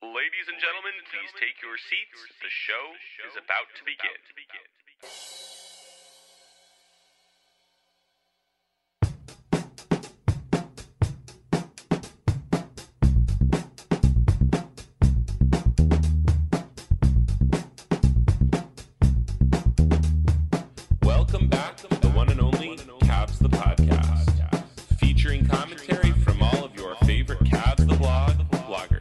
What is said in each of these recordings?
Ladies and gentlemen, please take your seats. The show is about to begin. Welcome back to the one and only Cavs the Podcast, featuring commentary from all of your favorite Cavs the Blog bloggers.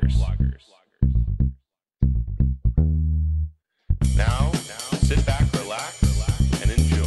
Now, sit back, relax, and enjoy.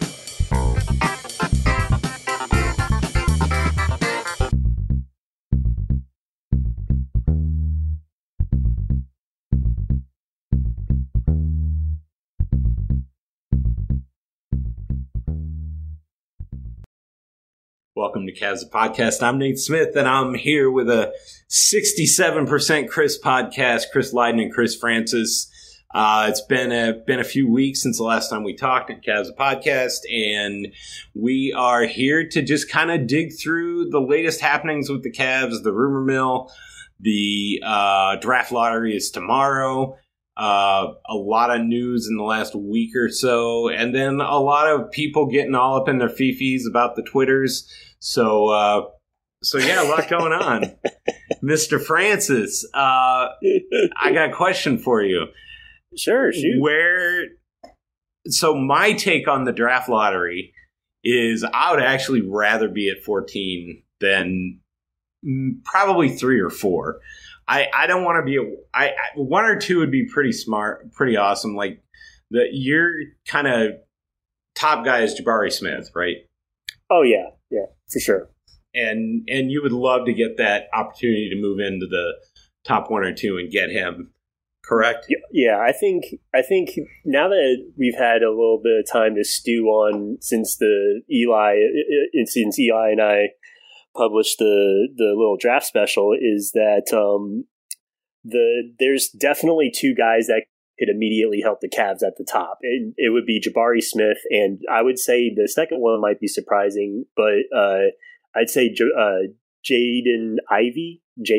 Welcome to Cavs the Podcast. I'm Nate Smith, and I'm here with a 67% Chris podcast, Chris Lydon and Chris Francis. It's been a few weeks since the last time we talked at Cavs the Podcast, and we are here to just kind of dig through the latest happenings with the Cavs, the rumor mill. The draft lottery is tomorrow. A lot of news in the last week or so, and then a lot of people getting all up in their fifis about the Twitters. So yeah, a lot going on. Mr. Francis, I got a question for you. Sure, shoot. So my take on the draft lottery is I would actually rather be at 14 than probably 3 or 4. I don't want to be one or two would be pretty smart, pretty awesome. Like your kind of top guy is Jabari Smith, right? Oh yeah, for sure. And you would love to get that opportunity to move into the top 1 or 2 and get him, correct? Yeah, I think now that we've had a little bit of time to stew on since Eli and I published the little draft special, is that there's definitely two guys that could immediately help the Cavs at the top. It would be Jabari Smith, and I would say the second one might be surprising, but I'd say Jaden Ivey,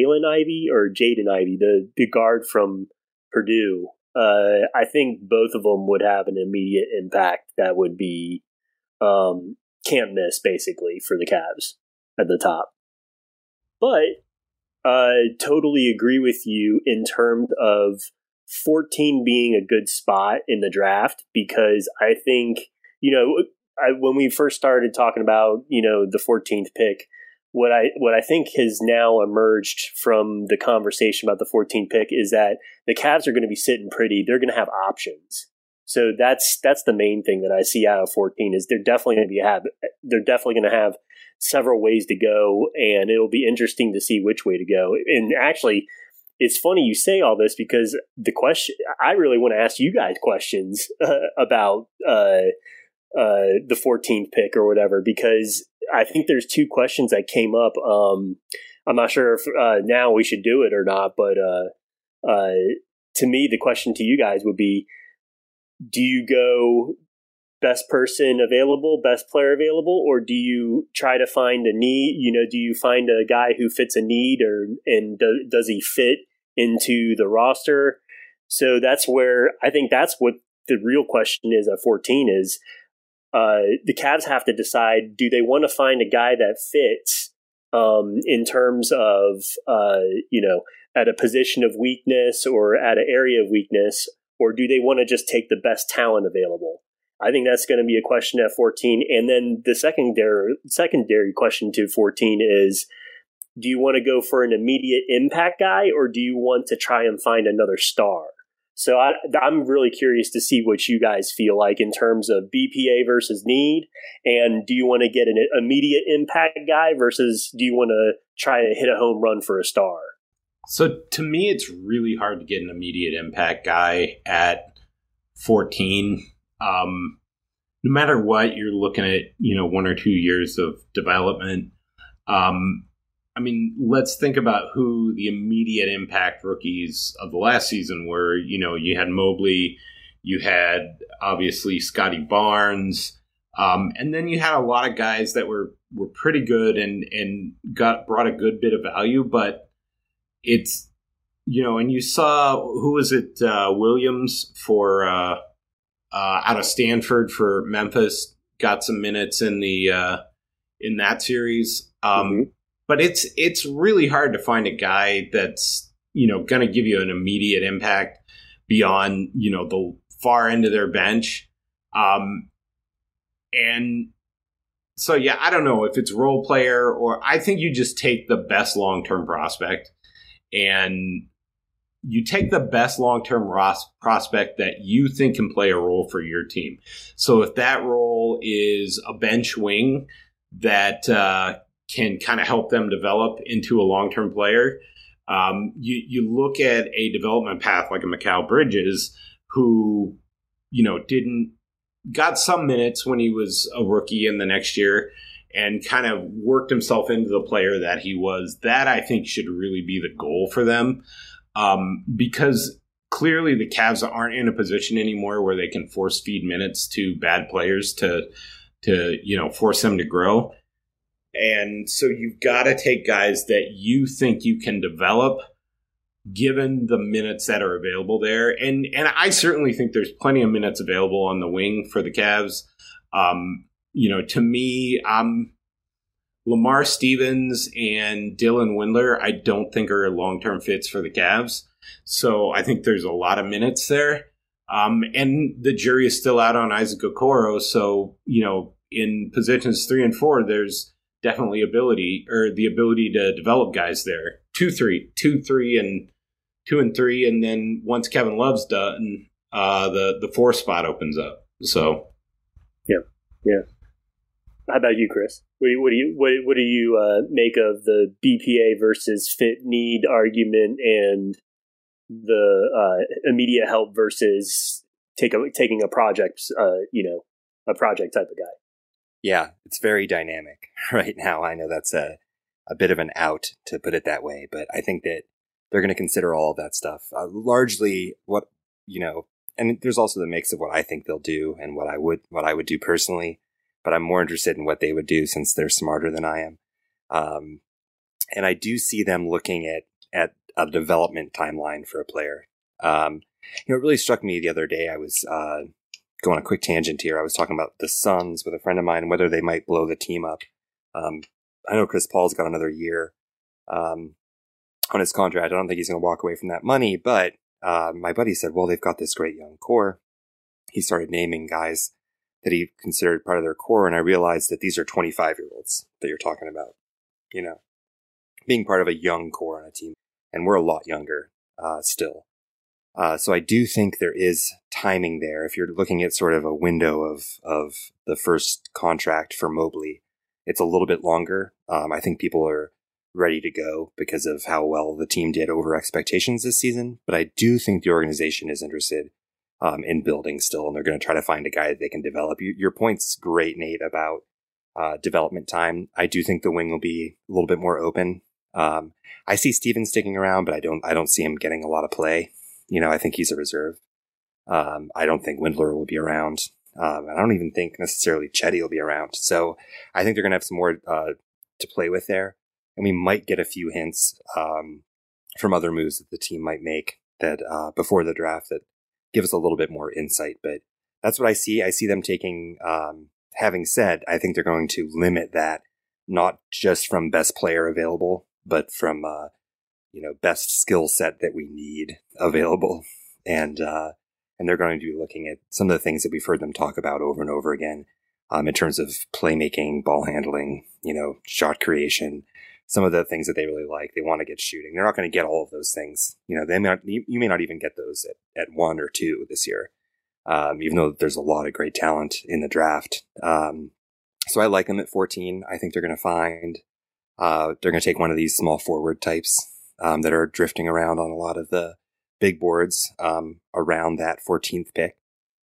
the guard from Purdue. I think both of them would have an immediate impact that would be can't miss, basically, for the Cavs at the top. But totally agree with you in terms of 14 being a good spot in the draft, because I think, when we first started talking about, the 14th pick, what I think has now emerged from the conversation about the 14th pick is that the Cavs are going to be sitting pretty. They're going to have options. So that's the main thing that I see out of 14 is they're definitely going to have several ways to go, and it'll be interesting to see which way to go. And actually, it's funny you say all this, because the question I really want to ask you guys questions about the 14th pick or whatever, because I think there's two questions that came up. I'm not sure if now we should do it or not, but to me, the question to you guys would be, do you go best person available, best player available, or do you try to find a need? Do you find a guy who fits a need, does he fit into the roster? So that's where I think that's what the real question is at 14 is the Cavs have to decide, do they want to find a guy that fits in terms of, at a position of weakness or at an area of weakness, or do they want to just take the best talent available? I think that's going to be a question at 14. And then the secondary question to 14 is, do you want to go for an immediate impact guy, or do you want to try and find another star? So I'm really curious to see what you guys feel like in terms of BPA versus need. And do you want to get an immediate impact guy versus do you want to try to hit a home run for a star? So to me, it's really hard to get an immediate impact guy at 14. No matter what, you're looking at, 1 or 2 years of development. Let's think about who the immediate impact rookies of the last season were. You had Mobley, you had obviously Scotty Barnes, and then you had a lot of guys that were pretty good and brought a good bit of value, but it's and you saw, who was it, Williams for out of Stanford for Memphis, got some minutes in in that series. But it's really hard to find a guy that's, going to give you an immediate impact beyond, the far end of their bench. And so, yeah, I don't know if it's role player, or I think you just take the best long-term prospect, and you take the best long-term prospect that you think can play a role for your team. So if that role is a bench wing that can kind of help them develop into a long-term player, you look at a development path like a Mikal Bridges, who, got some minutes when he was a rookie in the next year and kind of worked himself into the player that he was. That, I think, should really be the goal for them, because clearly the Cavs aren't in a position anymore where they can force feed minutes to bad players to force them to grow. And so you've got to take guys that you think you can develop given the minutes that are available there. And I certainly think there's plenty of minutes available on the wing for the Cavs. To me, Lamar Stevens and Dylan Windler, I don't think are long-term fits for the Cavs. So I think there's a lot of minutes there. And the jury is still out on Isaac Okoro. So, in positions 3 and 4, there's definitely the ability to develop guys there. 2, 3, and 2 and 3, and then once Kevin Love's done, the 4 spot opens up. So, yeah. How about you, Chris? What do you make of the BPA versus fit need argument, and the immediate help versus taking a project, a project type of guy? Yeah, it's very dynamic right now. I know that's a bit of an out, to put it that way, but I think that they're going to consider all of that stuff. Largely and there's also the mix of what I think they'll do and what I would do personally, but I'm more interested in what they would do since they're smarter than I am. And I do see them looking at a development timeline for a player. It really struck me the other day. I was going on a quick tangent here. I was talking about the Suns with a friend of mine and whether they might blow the team up. I know Chris Paul's got another year on his contract. I don't think he's going to walk away from that money, but my buddy said, well, they've got this great young core. He started naming guys that he considered part of their core, and I realized that these are 25-year-olds that you're talking about, being part of a young core on a team, and we're a lot younger still. So I do think there is timing there. If you're looking at sort of a window of the first contract for Mobley, it's a little bit longer. I think people are ready to go because of how well the team did over expectations this season. But I do think the organization is interested in building still, and they're going to try to find a guy that they can develop. Your point's great, Nate, about development time. I do think the wing will be a little bit more open. I see Stevens sticking around, but I don't see him getting a lot of play. I think he's a reserve. I don't think Windler will be around. I don't even think necessarily Chetty will be around. So I think they're going to have some more to play with there. And we might get a few hints from other moves that the team might make that before the draft that give us a little bit more insight. But that's what I see. I see them taking, having said, I think they're going to limit that not just from best player available, but from, best skill set that we need available. And they're going to be looking at some of the things that we've heard them talk about over and over again in terms of playmaking, ball handling, shot creation. Some of the things that they really like, they want to get shooting. They're not going to get all of those things. You may not even get those at 1 or 2 this year, even though there's a lot of great talent in the draft. So I like them at 14. I think they're going to find, they're going to take one of these small forward types that are drifting around on a lot of the big boards around that 14th pick.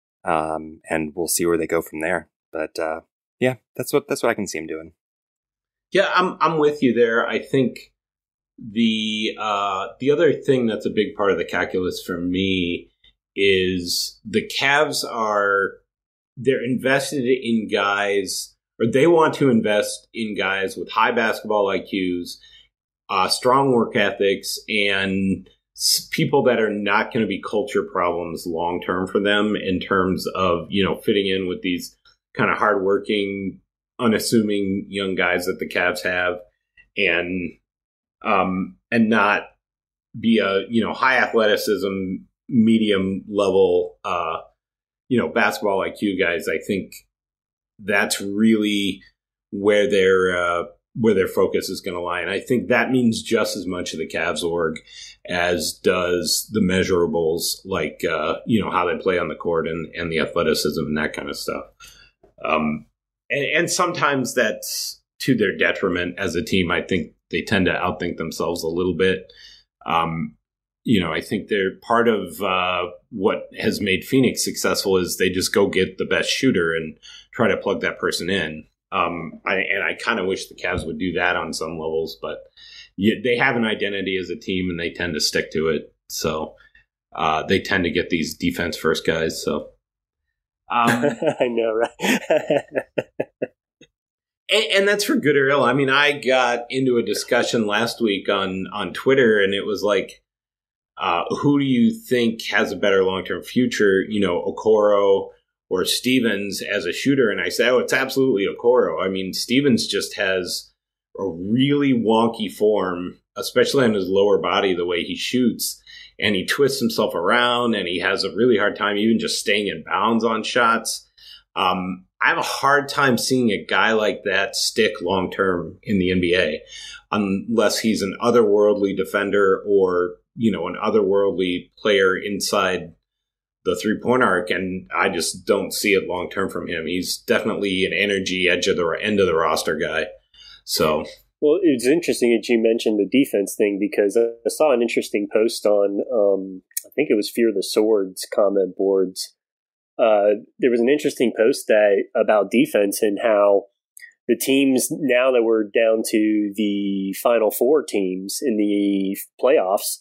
And we'll see where they go from there. But that's what I can see them doing. Yeah, I'm with you there. I think the other thing that's a big part of the calculus for me is the Cavs they're invested in guys, or they want to invest in guys with high basketball IQs, strong work ethics, and people that are not going to be culture problems long term for them in terms of, fitting in with these kind of hardworking, unassuming young guys that the Cavs have, and not be a high athleticism, medium level basketball IQ guys. I think that's really where their focus is going to lie. And I think that means just as much of the Cavs org as does the measurables, like, how they play on the court and the athleticism and that kind of stuff. And sometimes that's to their detriment as a team. I think they tend to outthink themselves a little bit. I think they're part of what has made Phoenix successful is they just go get the best shooter and try to plug that person in. I kind of wish the Cavs would do that on some levels, but they have an identity as a team and they tend to stick to it. So they tend to get these defense first guys. So I know, right? and that's for good or ill. I mean, I got into a discussion last week on Twitter, and it was like, who do you think has a better long-term future, Okoro or Stevens as a shooter? And I said, it's absolutely Okoro. I mean, Stevens just has a really wonky form, especially on his lower body, the way he shoots. And he twists himself around, and he has a really hard time even just staying in bounds on shots. I have a hard time seeing a guy like that stick long-term in the NBA unless he's an otherworldly defender or, an otherworldly player inside the three-point arc, and I just don't see it long-term from him. He's definitely an energy end of the roster guy. So, well, it's interesting that you mentioned the defense thing because I saw an interesting post on, I think it was Fear the Swords comment boards. There was an interesting post about defense and how the teams, now that we're down to the final four teams in the playoffs,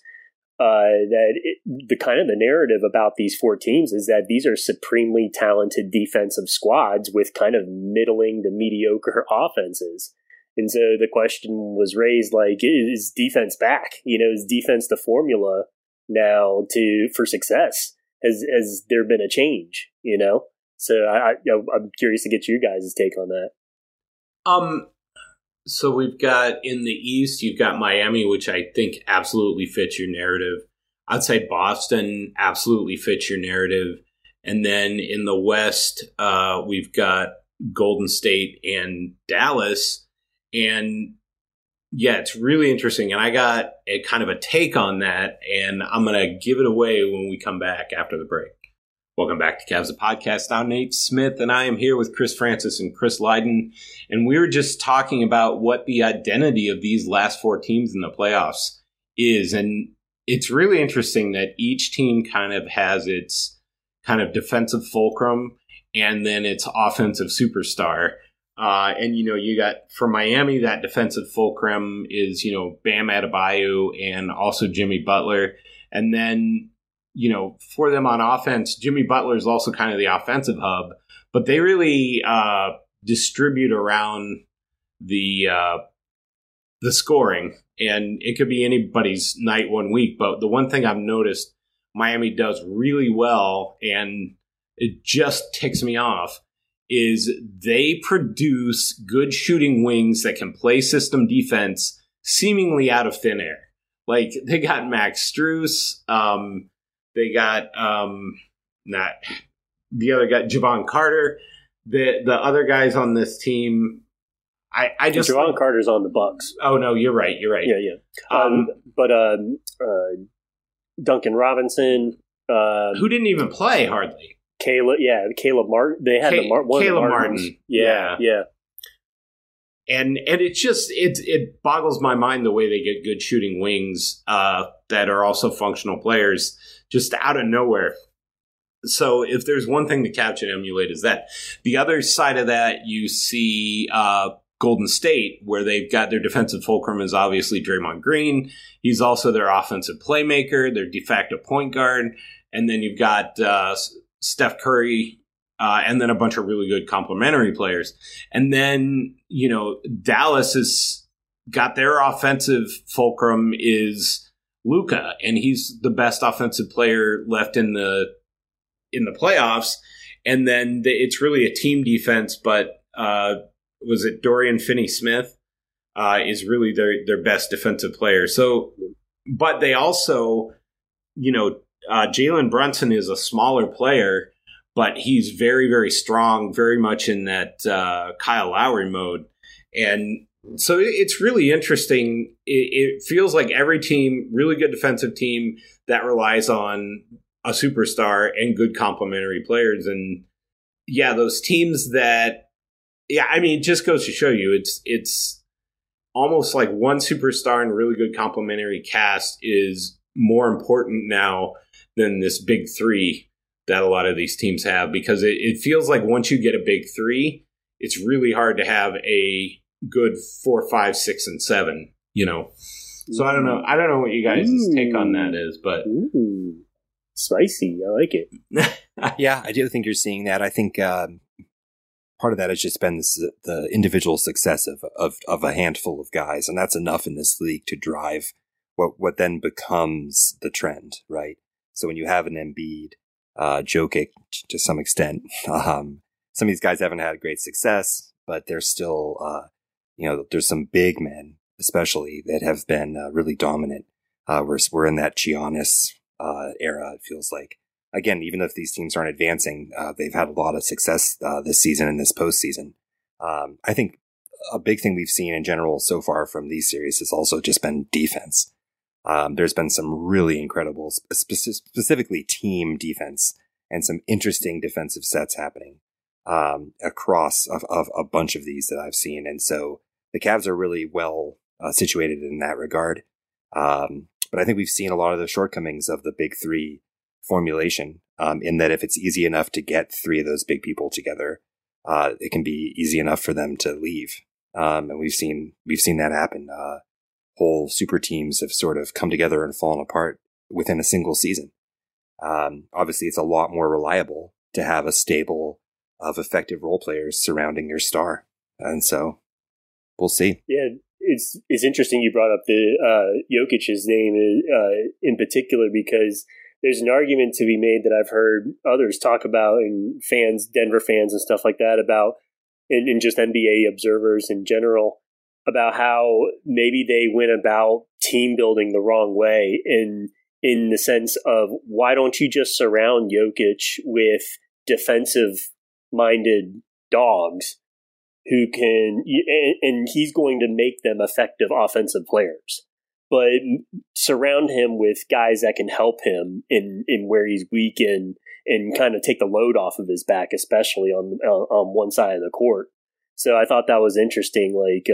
the narrative about these four teams is that these are supremely talented defensive squads with kind of middling to mediocre offenses. And so the question was raised, like, is defense back? Is defense the formula now for success? Has there been a change? So I'm curious to get you guys' take on that. So we've got in the East, you've got Miami, which I think absolutely fits your narrative. I'd say Boston absolutely fits your narrative. And then in the West, we've got Golden State and Dallas. And yeah, it's really interesting. And I got a kind of a take on that, and I'm going to give it away when we come back after the break. Welcome back to Cavs the Podcast. I'm Nate Smith, and I am here with Chris Francis and Chris Lydon. And we were just talking about what the identity of these last four teams in the playoffs is. And it's really interesting that each team kind of has its kind of defensive fulcrum and then its offensive superstar. And, you got for Miami, that defensive fulcrum is, Bam Adebayo and also Jimmy Butler. And then, for them on offense, Jimmy Butler is also kind of the offensive hub, but they really distribute around the scoring. And it could be anybody's night one week. But the one thing I've noticed Miami does really well, and it just ticks me off, is they produce good shooting wings that can play system defense seemingly out of thin air. Like, they got Max Strus, they got not the other guy, Javon Carter. The other guys on this team, I just Javon Carter's on the Bucks. Oh no, you're right. Yeah. But Duncan Robinson, who didn't even play hardly. Caleb Martin. They had Caleb Martin. Yeah. And it boggles my mind the way they get good shooting wings that are also functional players just out of nowhere. So if there's one thing the Cavs should emulate is that. The other side of that, you see Golden State, where they've got their defensive fulcrum is obviously Draymond Green. He's also their offensive playmaker, their de facto point guard. And then you've got Steph Curry, and then a bunch of really good complementary players. And then, Dallas has got their offensive fulcrum is Luka, and he's the best offensive player left in the playoffs. And then it's really a team defense, but was it Dorian Finney-Smith is really their best defensive player. So, but they also, Jalen Brunson is a smaller player, but he's very, very strong, very much in that Kyle Lowry mode. And so it's really interesting. It feels like every team, really good defensive team that relies on a superstar and good complementary players. And yeah, those teams that, it just goes to show you it's almost like one superstar and a really good complementary cast is more important now than this big three that a lot of these teams have, because it feels like once you get a big three, it's really hard to have a good 4, 5, 6, and 7, So I don't know what you guys' take on that is, but spicy. I like it. Yeah, I do think you're seeing that. I think part of that has just been the individual success of a handful of guys, and that's enough in this league to drive what then becomes the trend, right? So when you have an Embiid, Jokic to some extent, some of these guys haven't had great success, but they're still, there's some big men, especially, that have been really dominant. We're in that Giannis era, it feels like. Again, even if these teams aren't advancing, they've had a lot of success this season and this postseason. I think a big thing we've seen in general so far from these series has also just been defense. There's been some really incredible, specifically team defense, and some interesting defensive sets happening across a bunch of these that I've seen. And so the Cavs are really well situated in that regard. But I think we've seen a lot of the shortcomings of the big three formulation, in that if it's easy enough to get three of those big people together, it can be easy enough for them to leave. And we've seen that happen. Whole super teams have sort of come together and fallen apart within a single season. Obviously, it's a lot more reliable to have a stable of effective role players surrounding your star. And so we'll see. Yeah, it's interesting you brought up the Jokic's name in particular, because there's an argument to be made that I've heard others talk about, and fans, Denver fans and stuff like that, about, and just NBA observers in general, about how maybe they went about team building the wrong way, in the sense of, why don't you just surround Jokic with defensive-minded dogs who can, and he's going to make them effective offensive players. But surround him with guys that can help him in where he's weak, and kind of take the load off of his back, especially on one side of the court. So I thought that was interesting. Like,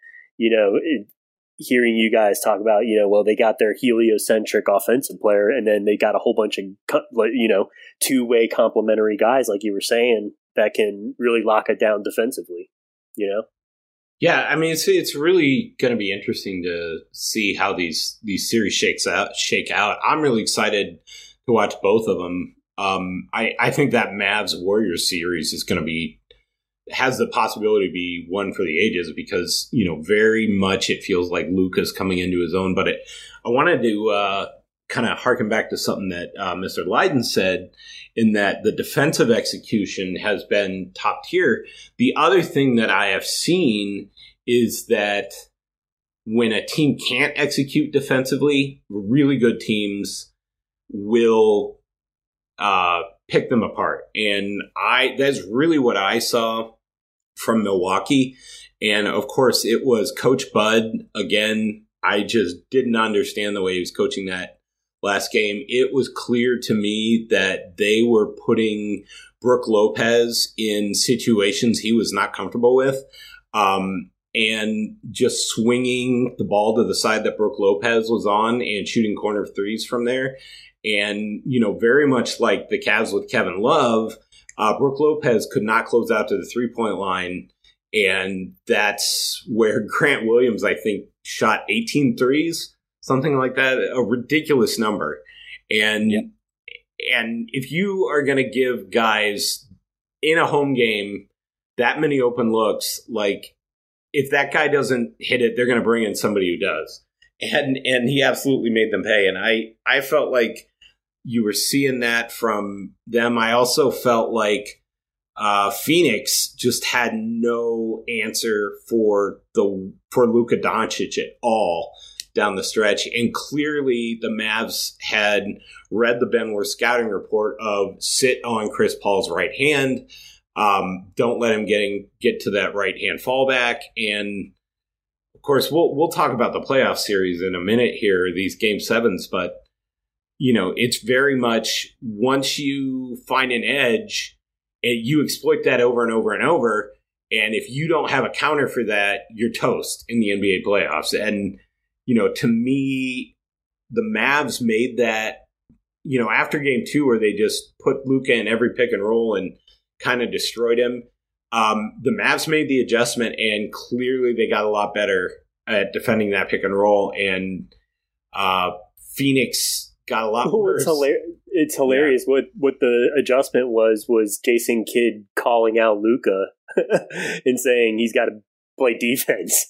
hearing you guys talk about, well, they got their heliocentric offensive player, and then they got a whole bunch of, two-way complementary guys, like you were saying, that can really lock it down defensively, Yeah, it's really going to be interesting to see how these series shake out. I'm really excited to watch both of them. I think that Mavs Warriors series is going to has the possibility to be one for the ages, because very much it feels like Luka's coming into his own. But I wanted to kind of harken back to something that Mr. Leiden said, in that the defensive execution has been top tier. The other thing that I have seen is that when a team can't execute defensively, really good teams will pick them apart. And that's really what I saw from Milwaukee. And of course, it was Coach Bud. Again, I just didn't understand the way he was coaching that last game. It was clear to me that they were putting Brook Lopez in situations he was not comfortable with, and just swinging the ball to the side that Brook Lopez was on and shooting corner threes from there. And, very much like the Cavs with Kevin Love, Brook Lopez could not close out to the three-point line. And that's where Grant Williams, I think, shot 18 threes, something like that, a ridiculous number. And and if you are going to give guys in a home game that many open looks, like, if that guy doesn't hit it, they're going to bring in somebody who does. and he absolutely made them pay. And I felt like you were seeing that from them. I also felt like Phoenix just had no answer for Luka Doncic at all down the stretch. And clearly the Mavs had read the Ben Moore scouting report of sit on Chris Paul's right hand. Don't let him get to that right hand fallback. And of course, we'll talk about the playoff series in a minute here, these game sevens, but it's very much once you find an edge and you exploit that over and over and over. And if you don't have a counter for that, you're toast in the NBA playoffs. And, to me, the Mavs made that, after game 2 where they just put Luka in every pick and roll and kind of destroyed him. The Mavs made the adjustment, and clearly they got a lot better at defending that pick and roll. And Phoenix got a lot worse. It's hilarious. Yeah. What the adjustment was Jason Kidd calling out Luka and saying he's got to play defense.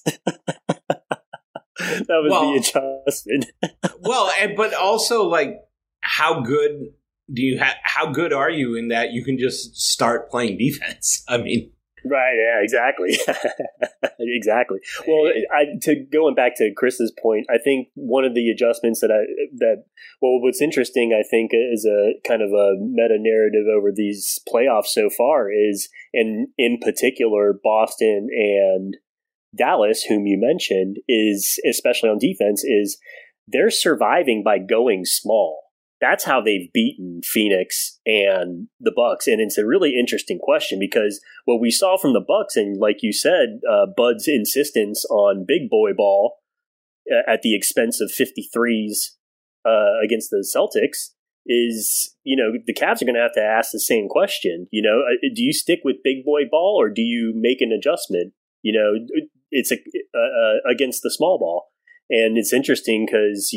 That was the adjustment. But also, like, how good are you in that you can just start playing defense? I mean, right? Yeah, exactly, exactly. Well, going back to Chris's point, I think one of the adjustments what's interesting, I think, is a kind of a meta narrative over these playoffs so far is, and in particular, Boston and Dallas, whom you mentioned, is especially on defense, is they're surviving by going small. That's how they've beaten Phoenix and the Bucks. And it's a really interesting question because what we saw from the Bucks, and like you said, Bud's insistence on big boy ball at the expense of 53s against the Celtics is, the Cavs are going to ask the same question. Do you stick with big boy ball or do you make an adjustment? It's against the small ball. And it's interesting because,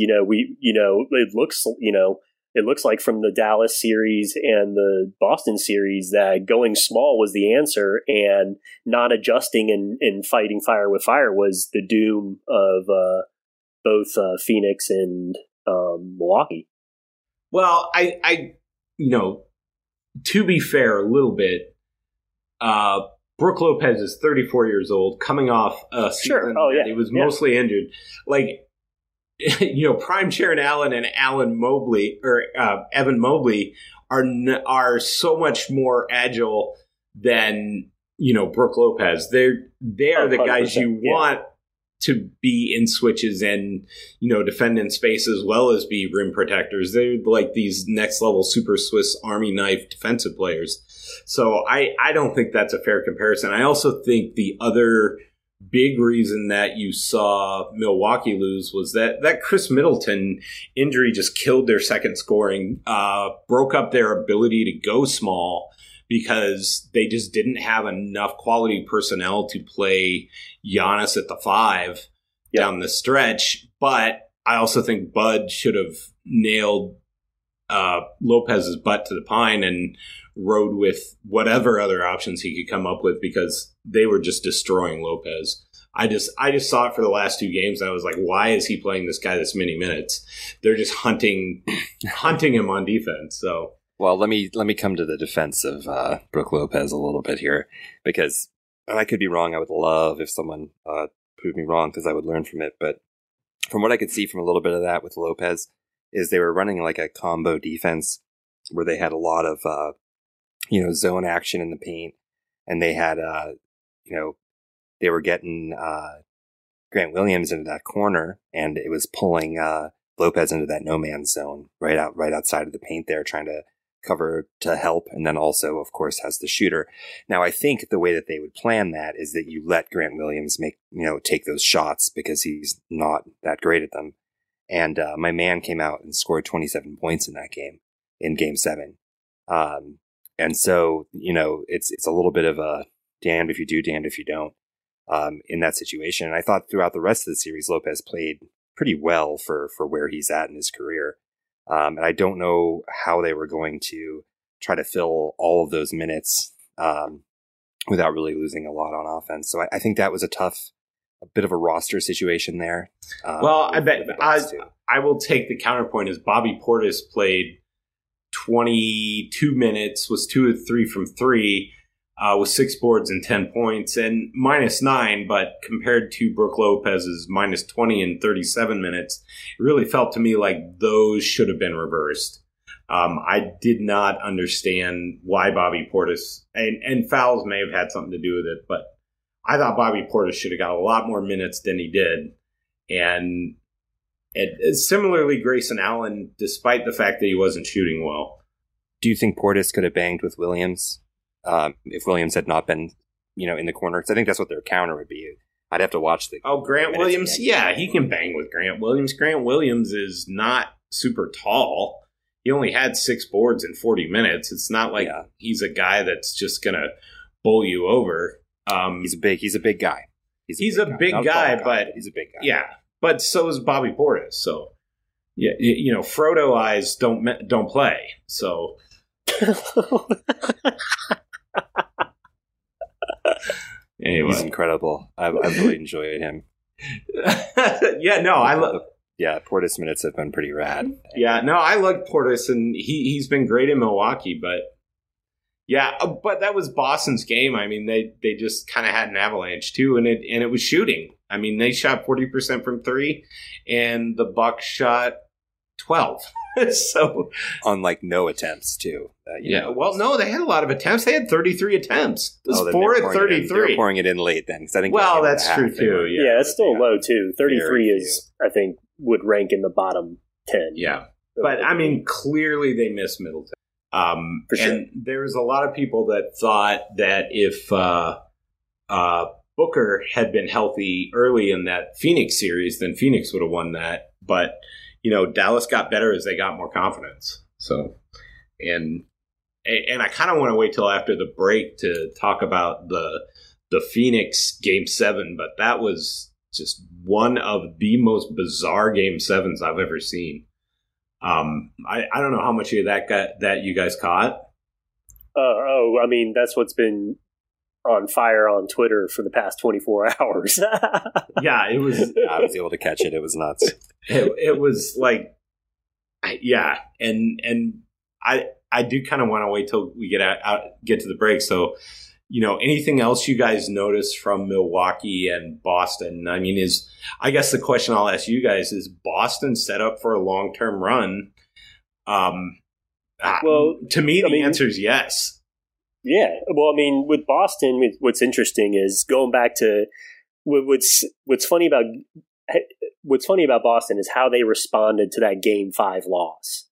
it looks like from the Dallas series and the Boston series that going small was the answer, and not adjusting and fighting fire with fire was the doom of both Phoenix and Milwaukee. Well, I to be fair a little bit, Brook Lopez is 34 years old, coming off a season that he was mostly injured. Like, prime Sharon Allen and Evan Mobley are so much more agile than Brook Lopez. They are the guys you want to be in switches and defend in space as well as be rim protectors. They're like these next level super Swiss Army knife defensive players. So I don't think that's a fair comparison. I also think the other big reason that you saw Milwaukee lose was that Chris Middleton injury just killed their second scoring, broke up their ability to go small because they just didn't have enough quality personnel to play Giannis at the 5 down the stretch. But I also think Bud should have nailed Lopez's butt to the pine and rode with whatever other options he could come up with because they were just destroying Lopez. I just saw it for the last 2 games and I was like, why is he playing this guy this many minutes? They're just hunting him on defense. So, well, let me come to the defense of Brook Lopez a little bit here because I could be wrong. I would love if someone proved me wrong because I would learn from it. But from what I could see from a little bit of that with Lopez is they were running like a combo defense where they had a lot of zone action in the paint, and they had they were getting Grant Williams into that corner, and it was pulling Lopez into that no man's zone right outside of the paint there, trying to cover to help, and then also, of course, has the shooter. Now, I think the way that they would plan that is that you let Grant Williams take those shots because he's not that great at them. And my man came out and scored 27 points in that game, in Game 7. And so, it's a little bit of a damned if you do, damned if you don't in that situation. And I thought throughout the rest of the series, Lopez played pretty well for where he's at in his career. And I don't know how they were going to try to fill all of those minutes without really losing a lot on offense. So I think that was a tough bit of a roster situation there. Well, I bet I will take the counterpoint as Bobby Portis played 22 minutes, was 2 of 3 from 3, with 6 boards and 10 points, and -9, but compared to Brook Lopez's -20 and 37 minutes, it really felt to me like those should have been reversed. I did not understand why Bobby Portis, and fouls may have had something to do with it, but I thought Bobby Portis should have got a lot more minutes than he did. And similarly, Grayson Allen, despite the fact that he wasn't shooting well. Do you think Portis could have banged with Williams if Williams had not been, in the corner? Because I think that's what their counter would be. I'd have to watch the. Oh, Grant Williams? Again. Yeah, he can bang with Grant Williams. Grant Williams is not super tall. He only had 6 boards in 40 minutes. It's not like he's a guy that's just going to bowl you over. He's a big guy. He's a big guy, but he's a big guy. Yeah, but so is Bobby Portis. So, yeah, Frodo eyes don't play. So, anyway, he's incredible. I've really enjoyed him. Portis minutes have been pretty rad. Yeah, no, I like Portis, and he's been great in Milwaukee, but. Yeah, but that was Boston's game. I mean, they just kind of had an avalanche too, and it was shooting. I mean, they shot 40% from 3, and the Bucks shot 12. So on no attempts too. Well, no, they had a lot of attempts. They had 33 attempts. It was 4 at 33. They're pouring it in late then, because I think. Well, that's true too. Yeah, it's still low too. 33 is, I think, would rank in the bottom 10. Yeah, but I mean, clearly they missed Middleton. For sure. And there was a lot of people that thought that if Booker had been healthy early in that Phoenix series, then Phoenix would have won that. But, Dallas got better as they got more confidence. So, and I kind of want to wait till after the break to talk about the Phoenix Game 7, but that was just one of the most bizarre Game 7s I've ever seen. I don't know how much of that you guys caught. I mean, that's what's been on fire on Twitter for the past 24 hours. Yeah, it was. I was able to catch it. It was nuts. It was like, yeah, and I do kind of want to wait till we get to the break. So, anything else you guys noticed from Milwaukee and Boston? I mean, I guess the question I'll ask you guys is Boston set up for a long-term run? Well, to me, the answer is yes. Yeah. Well, I mean, with Boston, what's interesting is going back to what's funny about Boston is how they responded to that Game 5 loss.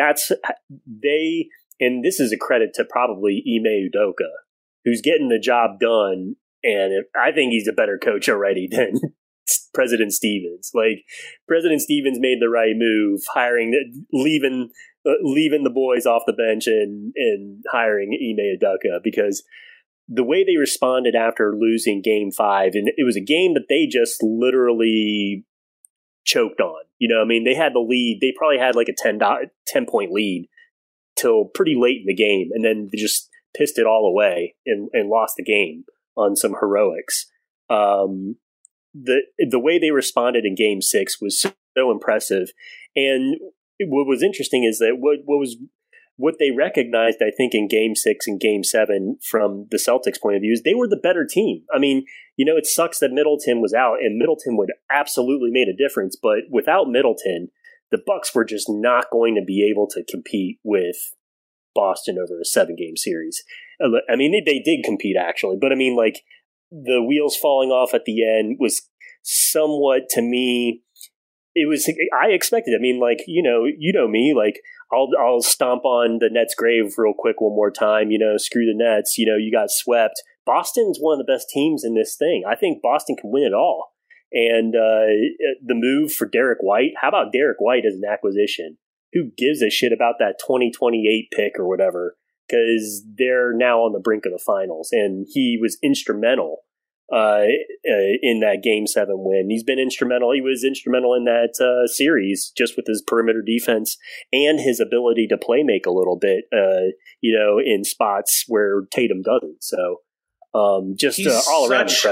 And this is a credit to probably Ime Udoka, who's getting the job done, and I think he's a better coach already than President Stevens. President Stevens made the right move, leaving the boys off the bench and hiring Ime Udoka, because the way they responded after losing Game 5, and it was a game that they just literally choked on. I mean, they had the lead. They probably had a 10-point lead till pretty late in the game, and then they just pissed it all away and lost the game on some heroics. The way they responded in Game 6 was so impressive. And what was interesting is that what they recognized, I think, in Game 6 and Game 7 from the Celtics' point of view is they were the better team. I mean, it sucks that Middleton was out, and Middleton would absolutely made a difference. But without Middleton, the Bucks were just not going to be able to compete with Boston over a 7-game series. I mean, they did compete actually, but I mean, the wheels falling off at the end was somewhat, to me, I expected. I mean, me, I'll stomp on the Nets' grave real quick one more time. Screw the Nets. You got swept. Boston's one of the best teams in this thing. I think Boston can win it all. And the move for Derek White. How about Derek White as an acquisition? Who gives a shit about that 2028 pick or whatever? Because they're now on the brink of the finals, and he was instrumental in that Game 7 win. He was instrumental in that series, just with his perimeter defense and his ability to play make a little bit, in spots where Tatum doesn't. So, all around impressive.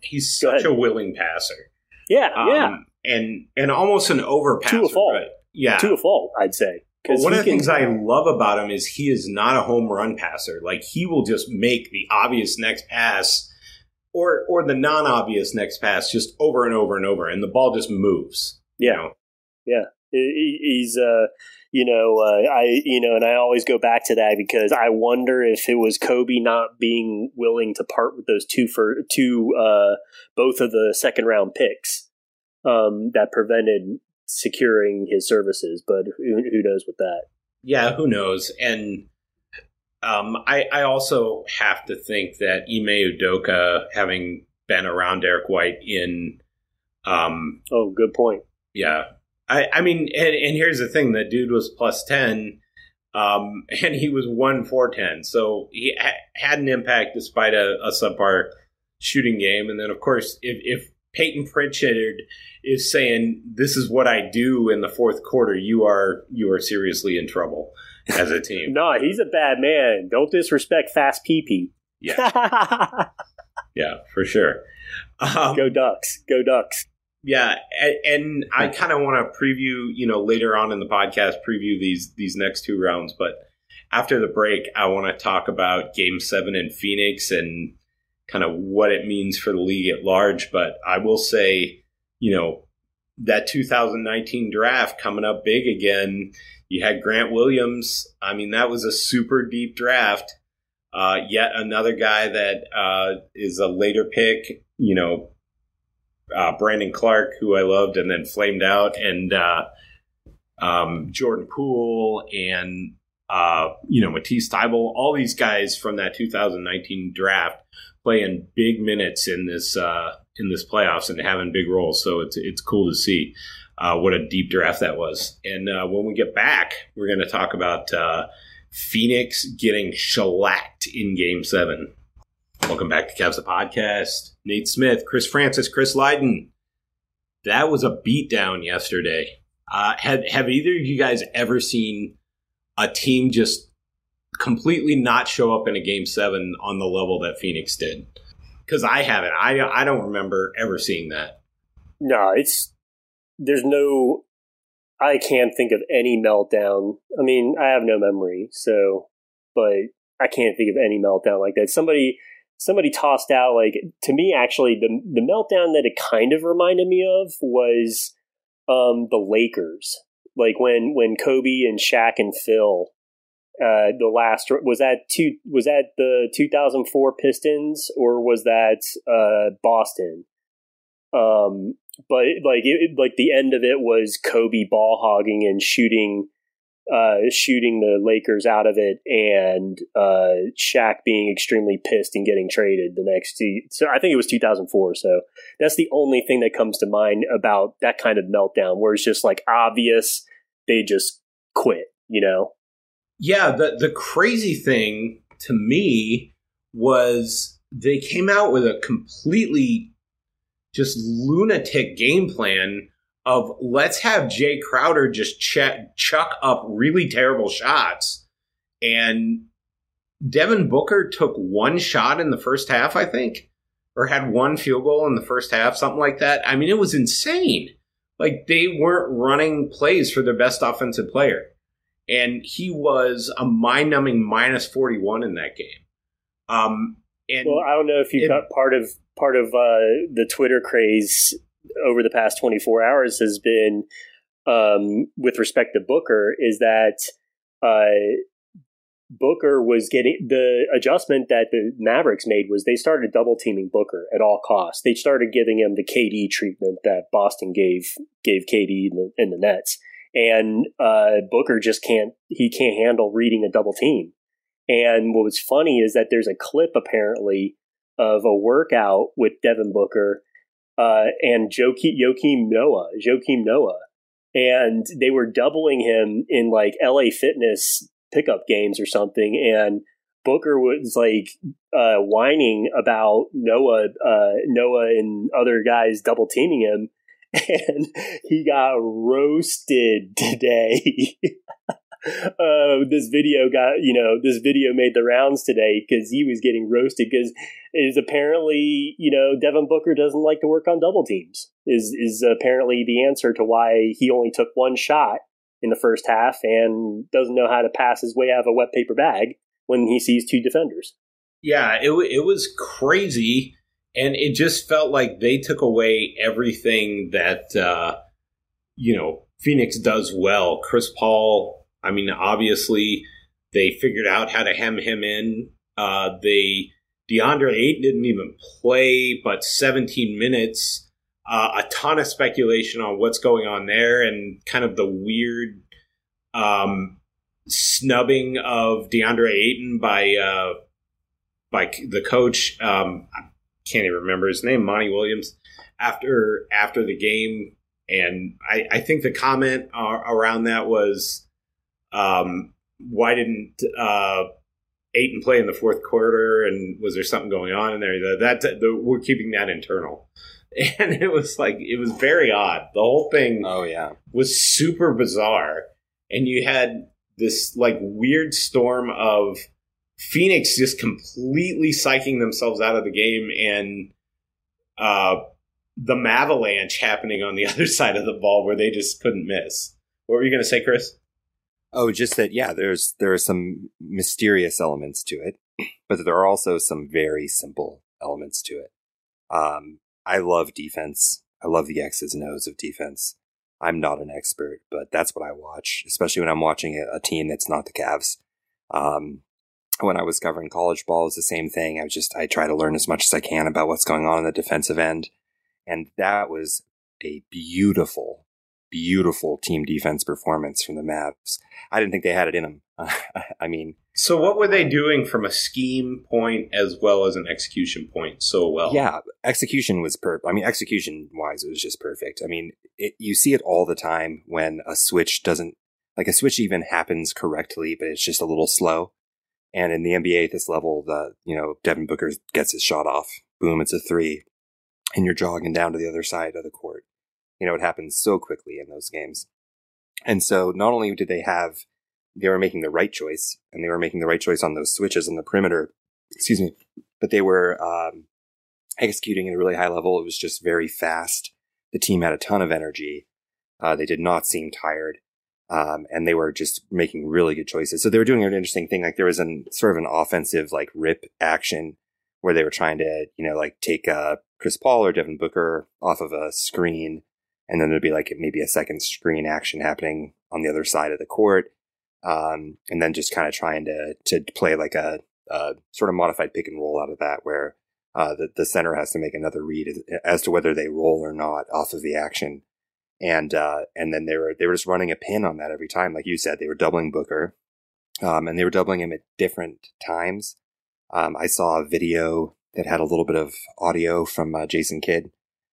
he's such a willing passer. Yeah. And almost an overpasser. To a fault. Right? Yeah. To a fault, I'd say. But one of the things I love about him is he is not a home run passer. Like, he will just make the obvious next pass or the non-obvious next pass just over and over and over, and the ball just moves. Yeah. You know? Yeah. He's, and I always go back to that because I wonder if it was Kobe not being willing to part with those both of the second round picks that prevented securing his services, but who knows with that? Yeah, who knows? And I also have to think that Ime Udoka, having been around Derek White in good point. Yeah. I mean, and here's the thing, that dude was plus 10, and he was 1-4-10. So he had an impact despite a subpar shooting game. And then, of course, if Peyton Pritchard is saying, this is what I do in the fourth quarter, you are seriously in trouble as a team. No, he's a bad man. Don't disrespect Fast PP. Yeah. Yeah, for sure. Go Ducks. Go Ducks. Yeah, and I kind of want to preview, later on in the podcast, preview these next two rounds. But after the break, I want to talk about Game 7 in Phoenix and kind of what it means for the league at large. But I will say, that 2019 draft coming up big again. You had Grant Williams. I mean, that was a super deep draft. Yet another guy that is a later pick, Brandon Clark, who I loved and then flamed out, and Jordan Poole and Matisse Thybulle, all these guys from that 2019 draft playing big minutes in this playoffs and having big roles. So it's cool to see what a deep draft that was. And when we get back, we're going to talk about Phoenix getting shellacked in Game 7. Welcome back to Cavs the Podcast. Nate Smith, Chris Francis, Chris Lydon. That was a beatdown yesterday. Have either of you guys ever seen a team just completely not show up in a Game 7 on the level that Phoenix did? Because I haven't. I don't remember ever seeing that. No, I can't think of any meltdown. I mean, I have no memory, but I can't think of any meltdown like that. Somebody tossed out, to me, actually, the meltdown that it kind of reminded me of was the Lakers. Like when Kobe and Shaq and Phil, the last, was that the 2004 Pistons or was that Boston? But the end of it was Kobe ball hogging and shooting the Lakers out of it, and Shaq being extremely pissed and getting traded the next two. So I think it was 2004. So that's the only thing that comes to mind about that kind of meltdown, where it's just obvious they just quit, Yeah, the crazy thing to me was they came out with a completely just lunatic game plan of let's have Jay Crowder just chuck up really terrible shots. And Devin Booker took one shot in the first half, I think, or had one field goal in the first half, something like that. I mean, it was insane. They weren't running plays for their best offensive player. And he was a mind-numbing minus 41 in that game. Well, I don't know if you got part of the Twitter craze over the past 24 hours has been, with respect to Booker, is that Booker was getting the adjutment that the Mavericks made was they started double teaming Booker at all costs. They started giving him the KD treatment that Boston gave KD in the Nets, and Booker just can't handle reading a double team. And what was funny is that there's a clip apparently of a workout with Devin Booker and Joakim Noah, and they were doubling him in LA Fitness pickup games or something, and Booker was whining about Noah and other guys double teaming him, and he got roasted today this video this video made the rounds today because he was getting roasted because is apparently, Devin Booker doesn't like to work on double teams is apparently the answer to why he only took one shot in the first half and doesn't know how to pass his way out of a wet paper bag when he sees two defenders. Yeah, it was crazy, and it just felt like they took away everything that, Phoenix does well. Chris Paul, I mean, obviously they figured out how to hem him in. DeAndre Ayton didn't even play but 17 minutes. A ton of speculation on what's going on there and kind of the weird snubbing of DeAndre Ayton by the coach. I can't even remember his name, Monty Williams, after the game. And I think the comment around that was, why didn't Ayton play in the fourth quarter? And was there something going on in there? We're keeping that internal. And it was very odd. The whole thing was super bizarre. And you had this weird storm of Phoenix just completely psyching themselves out of the game and the Mavalanche happening on the other side of the ball where they just couldn't miss. What were you going to say, Chris? Oh, just that, there are some mysterious elements to it, but there are also some very simple elements to it. I love defense. I love the X's and O's of defense. I'm not an expert, but that's what I watch, especially when I'm watching a team that's not the Cavs. When I was covering college ball, it was the same thing. I try to learn as much as I can about what's going on the defensive end. And that was a beautiful, beautiful team defense performance from the Mavs. I didn't think they had it in them. I mean, so what were they doing from a scheme point as well as an execution point so well? Yeah, execution was execution wise, it was just perfect. I mean, you see it all the time when a switch even happens correctly, but it's just a little slow. And in the NBA at this level, Devin Booker gets his shot off. Boom, it's a three. And you're jogging down to the other side of the court. It happens so quickly in those games. And so not only did they were making the right choice, and they were making the right choice on those switches on the perimeter, but they were executing at a really high level. It was just very fast. The team had a ton of energy. They did not seem tired. And they were just making really good choices. So they were doing an interesting thing. There was sort of an offensive rip action where they were trying to, take Chris Paul or Devin Booker off of a screen. And then there'd be maybe a second screen action happening on the other side of the court. And then just kind of trying to play a sort of modified pick and roll out of that, where the center has to make another read as to whether they roll or not off of the action. And then they were just running a pin on that every time. Like you said, they were doubling Booker, and they were doubling him at different times. I saw a video that had a little bit of audio from Jason Kidd.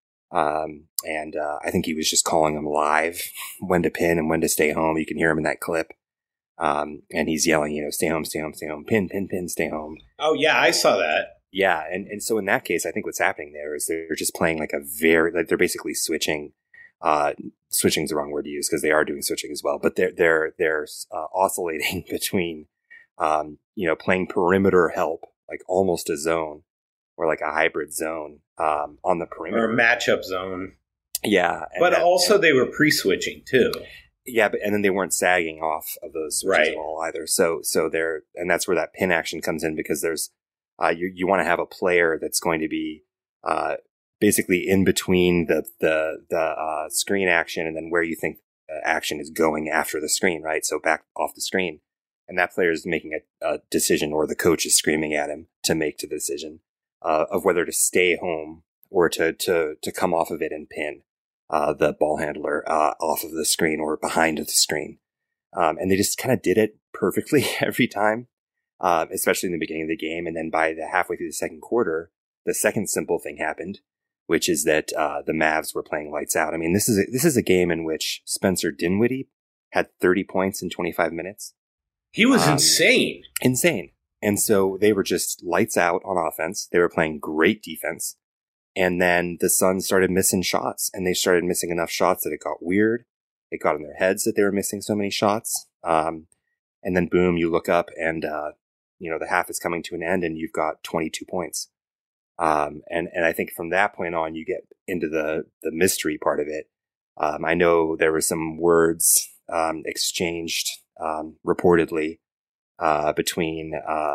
And I think he was just calling him live when to pin and when to stay home. You can hear him in that clip. And he's yelling, stay home, stay home, stay home, pin, pin, pin, stay home. Oh yeah, I saw that. Yeah. And so in that case, I think what's happening there is they're just playing they're basically switching. Switching is the wrong word to use because they are doing switching as well, but they're oscillating between, playing perimeter help, almost a zone or a hybrid zone, on the perimeter. Or a matchup zone. Yeah. But also they were pre-switching too. Yeah. And then they weren't sagging off of those switches at all either. So and that's where that pin action comes in, because there's, you want to have a player that's going to be, basically in between the screen action and then where you think action is going after the screen, right? So back off the screen. And that player is making a decision, or the coach is screaming at him to make the decision of whether to stay home or to come off of it and pin the ball handler off of the screen or behind the screen. And they just kind of did it perfectly every time, especially in the beginning of the game. And then by the halfway through the second quarter, the second simple thing happened, which is that the Mavs were playing lights out. I mean, this is a game in which Spencer Dinwiddie had 30 points in 25 minutes. He was insane. Insane. And so they were just lights out on offense. They were playing great defense. And then the Suns started missing shots, and they started missing enough shots that it got weird. It got in their heads that they were missing so many shots. And then boom, you look up and, the half is coming to an end and you've got 22 points. And I think from that point on, you get into the mystery part of it. I know there were some words exchanged reportedly between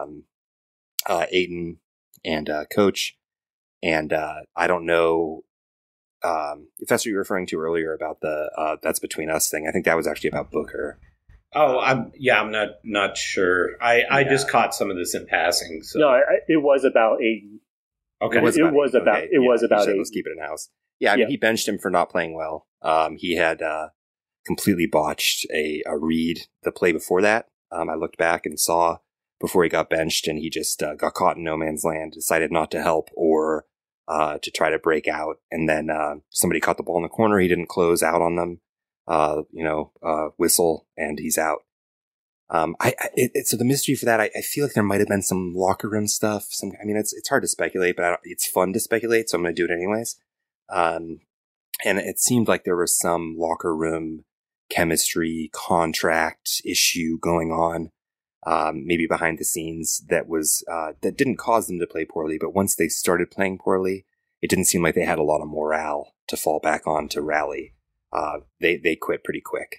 Ayton and Coach. And I don't know if that's what you were referring to earlier about the "that's between us" thing. I think that was actually about Booker. Oh, I'm not sure. I just caught some of this in passing. So. No, it was about Ayton. Okay, it was about Ayton. Let's keep it in house. Yeah, I mean, he benched him for not playing well. He had completely botched a read the play before that. I looked back and saw before he got benched, and he just got caught in no man's land, decided not to help or to try to break out. And then somebody caught the ball in the corner. He didn't close out on them, whistle, and he's out. So the mystery for that, I feel like there might have been some locker room stuff. It's hard to speculate, but it's fun to speculate, so I'm going to do it anyways. And it seemed like there was some locker room chemistry contract issue going on, maybe behind the scenes that was that didn't cause them to play poorly. But once they started playing poorly, it didn't seem like they had a lot of morale to fall back on to rally. They quit pretty quick.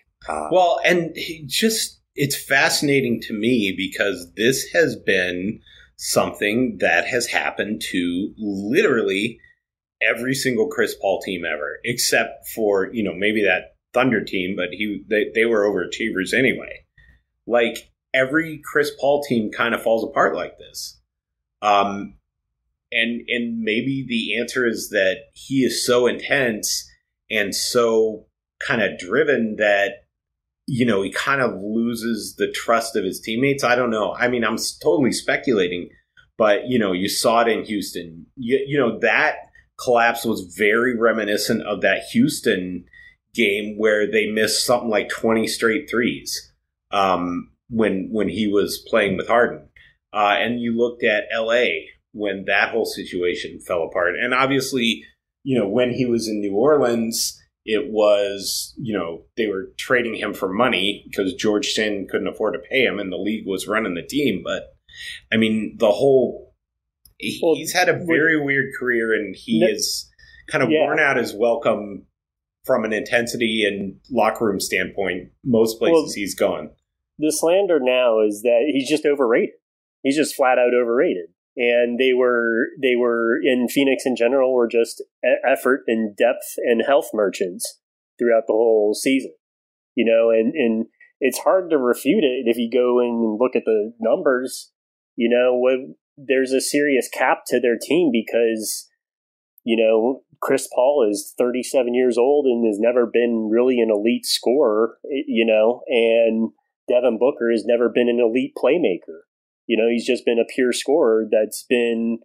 It's fascinating to me because this has been something that has happened to literally every single Chris Paul team ever, except for, maybe that Thunder team, but they were overachievers anyway. Like, every Chris Paul team kind of falls apart like this. And maybe the answer is that he is so intense and so kind of driven that, he kind of loses the trust of his teammates. I don't know. I mean, I'm totally speculating, but, you saw it in Houston. That collapse was very reminiscent of that Houston game where they missed something like 20 straight threes when he was playing with Harden. And you looked at LA when that whole situation fell apart. And obviously, when he was in New Orleans, it was, they were trading him for money because George Shin couldn't afford to pay him and the league was running the team. But, I mean, he's had a very weird career and he is kind of worn out his welcome from an intensity and locker room standpoint. Most places he's gone. The slander now is that he's just overrated. He's just flat out overrated. And they were in Phoenix in general were just effort and depth and health merchants throughout the whole season, and it's hard to refute it if you go and look at the numbers. There's a serious cap to their team because, Chris Paul is 37 years old and has never been really an elite scorer, and Devin Booker has never been an elite playmaker. He's just been a pure scorer that's been,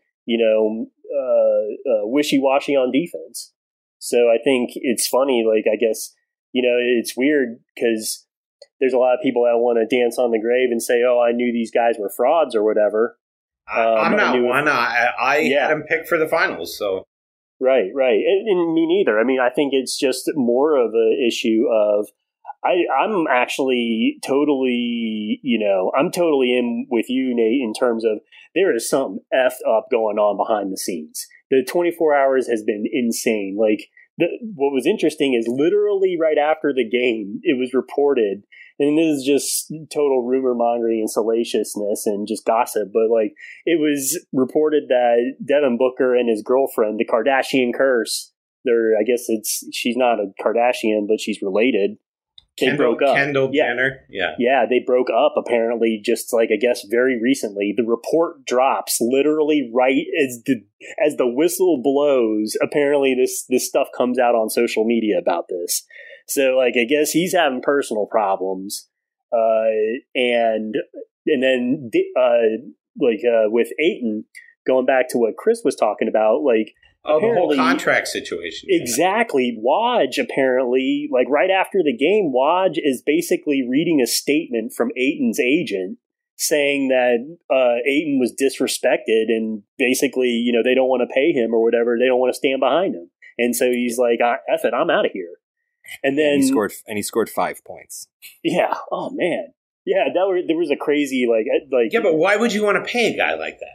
wishy-washy on defense. So I think it's funny, I guess, it's weird because there's a lot of people that want to dance on the grave and say, oh, I knew these guys were frauds or whatever. I'm not one. I had him picked for the finals, so. Right. And me neither. I mean, I think it's just more of an issue of, I'm actually totally, I'm totally in with you, Nate, in terms of there is something effed up going on behind the scenes. The 24 hours has been insane. What was interesting is literally right after the game, it was reported, and this is just total rumor mongering and salaciousness and just gossip, but it was reported that Devin Booker and his girlfriend, the Kardashian curse, she's not a Kardashian, but she's related. They broke up. Kendall Jenner. Yeah. Yeah, they broke up apparently just I guess very recently. The report drops literally right as the whistle blows. Apparently this stuff comes out on social media about this. So I guess he's having personal problems. And then with Ayton, going back to what Chris was talking about, the whole contract situation. Exactly. Woj, apparently, right after the game, Woj is basically reading a statement from Ayton's agent saying that Ayton was disrespected and basically, they don't want to pay him or whatever. They don't want to stand behind him. And so he's like, F it, I'm out of here. And then he scored 5 points. Yeah. Oh, man. Yeah, there was a crazy like. Yeah, but why would you want to pay a guy like that?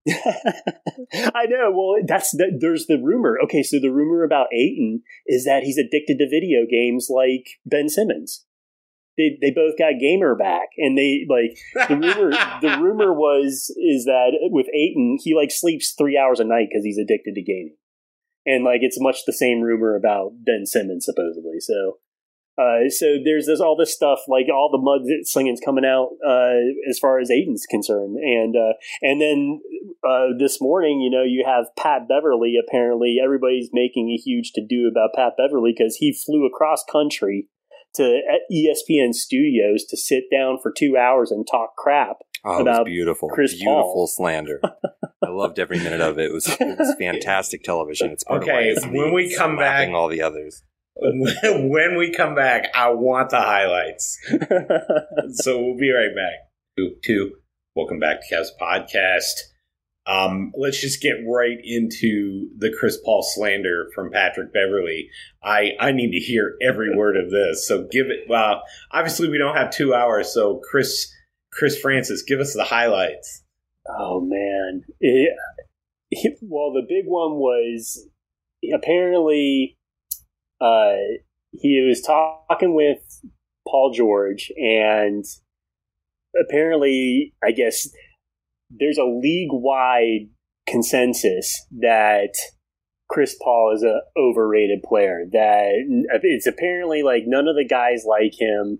I know. Well, there's the rumor. Okay, so the rumor about Ayton is that he's addicted to video games like Ben Simmons. They both got gamer back, and they like the rumor is that with Ayton, he like sleeps 3 hours a night because he's addicted to gaming, and like it's much the same rumor about Ben Simmons supposedly. So there's all this stuff, like all the mudslinging's coming out as far as Ayton's concerned, and then this morning, you have Pat Beverly. Apparently, everybody's making a huge to do about Pat Beverly because he flew across country to ESPN studios to sit down for 2 hours and talk crap about beautiful, Chris beautiful Paul. slander. I loved every minute of it. It was fantastic television. It's part okay. of why When we come back, all the others. When we come back, I want the highlights. So we'll be right back. Welcome back to Cavs Podcast. Let's just get right into the Chris Paul slander from Patrick Beverly. I need to hear every word of this. So give it. Well, obviously we don't have 2 hours. So Chris Francis, give us the highlights. Oh man. Well, the big one was apparently. He was talking with Paul George, and apparently, I guess there's a league-wide consensus that Chris Paul is an overrated player. That it's apparently like none of the guys like him.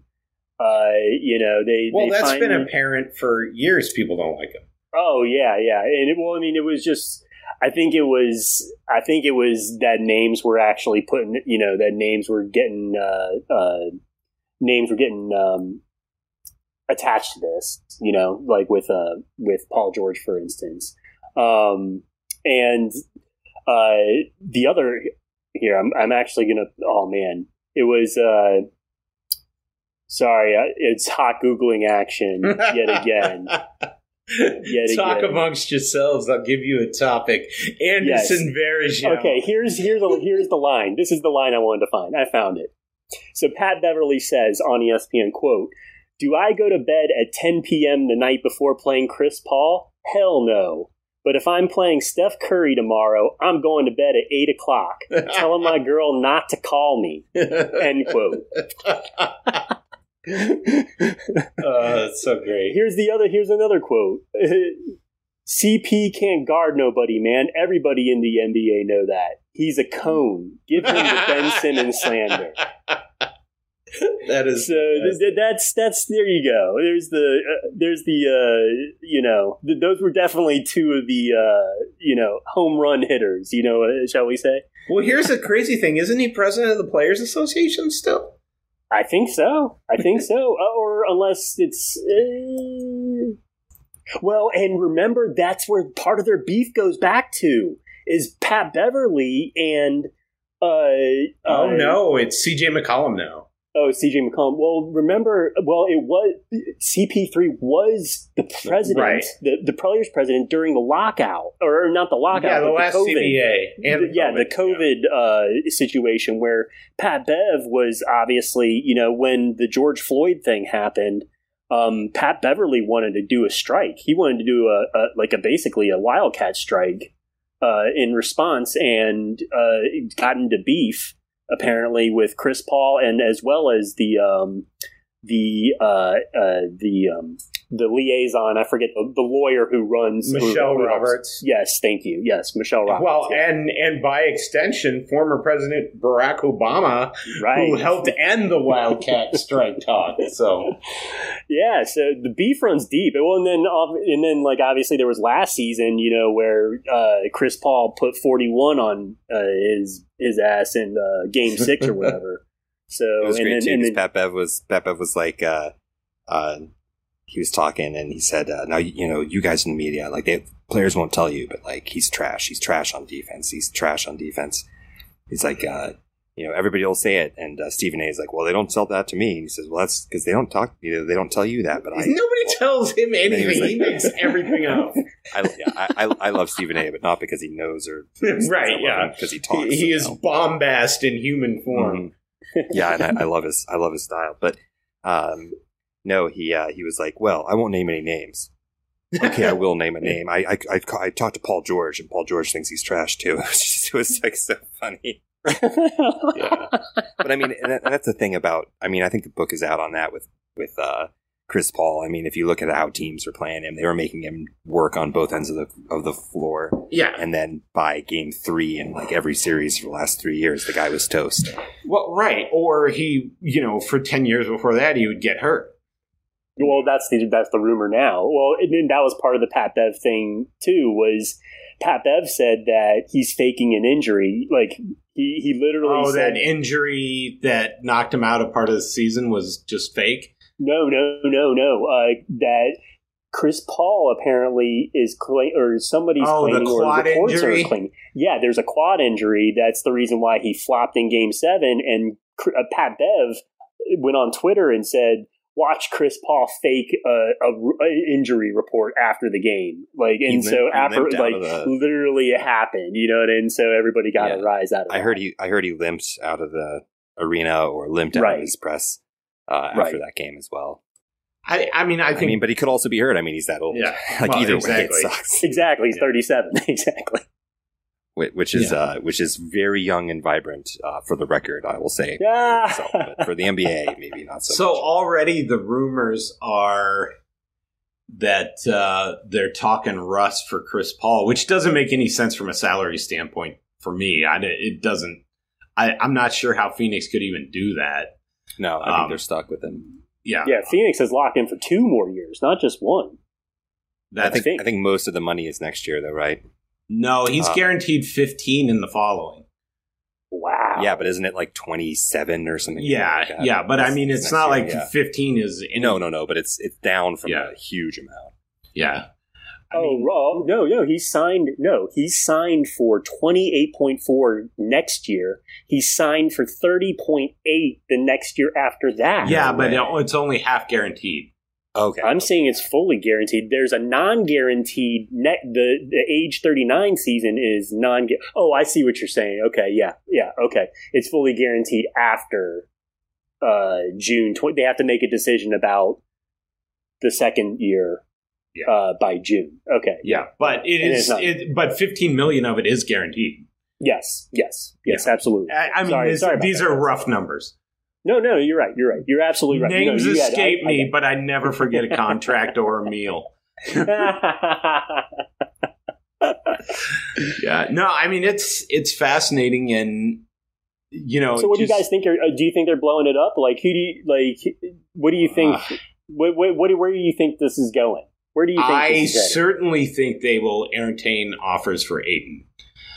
That's been apparent for years. People don't like him. Oh yeah, and it was just. I think it was that names were actually putting, that names were getting attached to this, like with Paul George, for instance. And the other here, I'm actually going to, oh man, it was, sorry, it's hot Googling action yet again. Talk amongst yourselves. I'll give you a topic. Anderson Varejao. Okay, here's the line. This is the line I wanted to find. I found it. So Pat Beverly says on ESPN, quote, "Do I go to bed at 10 p.m. the night before playing Chris Paul? Hell no. But if I'm playing Steph Curry tomorrow, I'm going to bed at 8 o'clock. Telling my girl not to call me." End quote. That's so great. Here's another quote. CP can't guard nobody, man. Everybody in the NBA know that. He's a cone. Give him the Ben Simmons slander. That is so. That's there you go. Those were definitely two of the home run hitters. Shall we say? Well, here's the crazy thing. Isn't he president of the Players Association still? I think so. Or unless it's... Well, and remember, that's where part of their beef goes back to, is Pat Beverly and... no, it's C.J. McCollum now. Oh, C.J. McCollum. Well, remember, it was... CP3 was the president, right. the Players president during the lockout. Or not the lockout, yeah, the last COVID. CBA. And the COVID situation where Pat Bev was obviously, when the George Floyd thing happened, Pat Beverly wanted to do a strike. He wanted to do basically a wildcat strike in response, and got into beef apparently with Chris Paul, and as well as the liaison. I forget the lawyer who runs Michelle Roberts. Yes, thank you. Yes, Michelle Roberts. Well, and by extension, former President Barack Obama, right, who helped end the Wildcat strike talk. So, yeah, so the beef runs deep. Well, and then like obviously there was last season, where Chris Paul put 41 on his ass in Game 6 or whatever. So it was great too. Pat Bev was like. He was talking and he said, now, you guys in the media, like players won't tell you, but like, he's trash. He's trash on defense. He's trash on defense. He's like, everybody will say it. And Stephen A is like, well, they don't tell that to me. And he says, well, that's because they don't tell you that. But nobody tells him anything. He makes everything up. I love Stephen A, but not because he knows or right. Yeah. Because he talks. He is bombast in human form. Mm-hmm. Yeah. And I love his style, but, No, he was like, well, I won't name any names. Okay, I will name a name. I talked to Paul George, and Paul George thinks he's trash too. It was like so funny. Yeah. But I mean, and that's the thing about. I mean, I think the book is out on that with Chris Paul. I mean, if you look at how teams were playing him, they were making him work on both ends of the floor. Yeah. And then by game 3 in like every series for the last 3 years, the guy was toast. Well, right. Or he, for 10 years before that, he would get hurt. Well, that's the rumor now. Well, and that was part of the Pat Bev thing too. Was Pat Bev said that he's faking an injury? Like he literally said that injury that knocked him out a part of the season was just fake. No. That Chris Paul apparently is or somebody's claiming, the quad or reports injury? are claiming. Yeah, there's a quad injury. That's the reason why he flopped in Game 7. And Pat Bev went on Twitter and said, "Watch Chris Paul fake a injury report after the game." Literally it happened. You know what I mean? So everybody got a rise out of it. I heard he limped out of the arena or limped out of his press after that game as well. I think, but he could also be hurt. I mean, he's that old. Yeah. Either exactly. way, it sucks. Exactly, he's 37. Exactly. Which is very young and vibrant for the record, I will say. Yeah. But for the NBA, maybe not so much. So already the rumors are that they're talking Russ for Chris Paul, which doesn't make any sense from a salary standpoint for me. It doesn't. I'm not sure how Phoenix could even do that. No, I think they're stuck with him. Yeah, Phoenix is locked in for 2 more years, not just 1. I think most of the money is next year, though, right? No, he's guaranteed 15 in the following. Wow. Yeah, but isn't it like 27 or something? Yeah, like that? yeah, but I mean, it's not year, like 15 is... No, but it's down from a huge amount. Yeah. He's signed for 28.4 next year. He's signed for 30.8 the next year after that. Yeah, but it's only half guaranteed. Okay. I'm saying it's fully guaranteed. There's a non-guaranteed the age 39 season is non. Oh, I see what you're saying. Okay, yeah, okay. It's fully guaranteed after June 20. They have to make a decision about the second year by June. Okay. Yeah, but but 15 million of it is guaranteed. Yes, absolutely. I mean, these are rough numbers. No, you're right. You're absolutely right. Names escape me, but I never forget a contract or a meal. Yeah, no, I mean it's fascinating, and So, what do you guys think? Do you think they're blowing it up? Like, who do you What do you think? Where do you think this is going? Where do you think? I certainly think they will entertain offers for Ayton.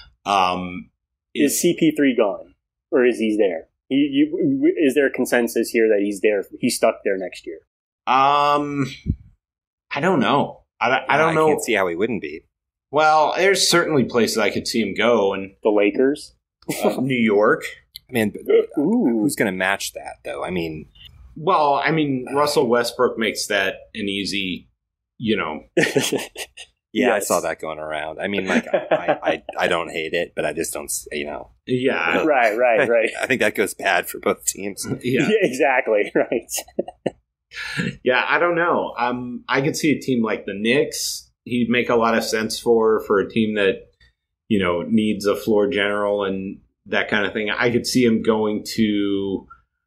Is CP3 gone, or is he there? Is there a consensus here that he's there? He's stuck there next year. I don't know. I don't know. I can't see how he wouldn't be. Well, there's certainly places I could see him go, and the Lakers, New York. I mean, who's going to match that, though? I mean, Russell Westbrook makes that an easy, Yeah, yes. I saw that going around. I mean, like, I don't hate it, but I just don't, Yeah. Right. I think that goes bad for both teams. Yeah, exactly. Right. Yeah, I don't know. I could see a team like the Knicks. He'd make a lot of sense for a team that, needs a floor general and that kind of thing. I could see him going to.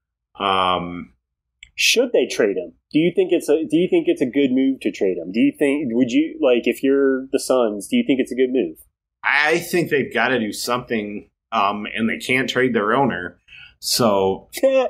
Should they trade him? Do you think it's a good move to trade him? Would you if you're the Suns, do you think it's a good move? I think they've got to do something, and they can't trade their owner. So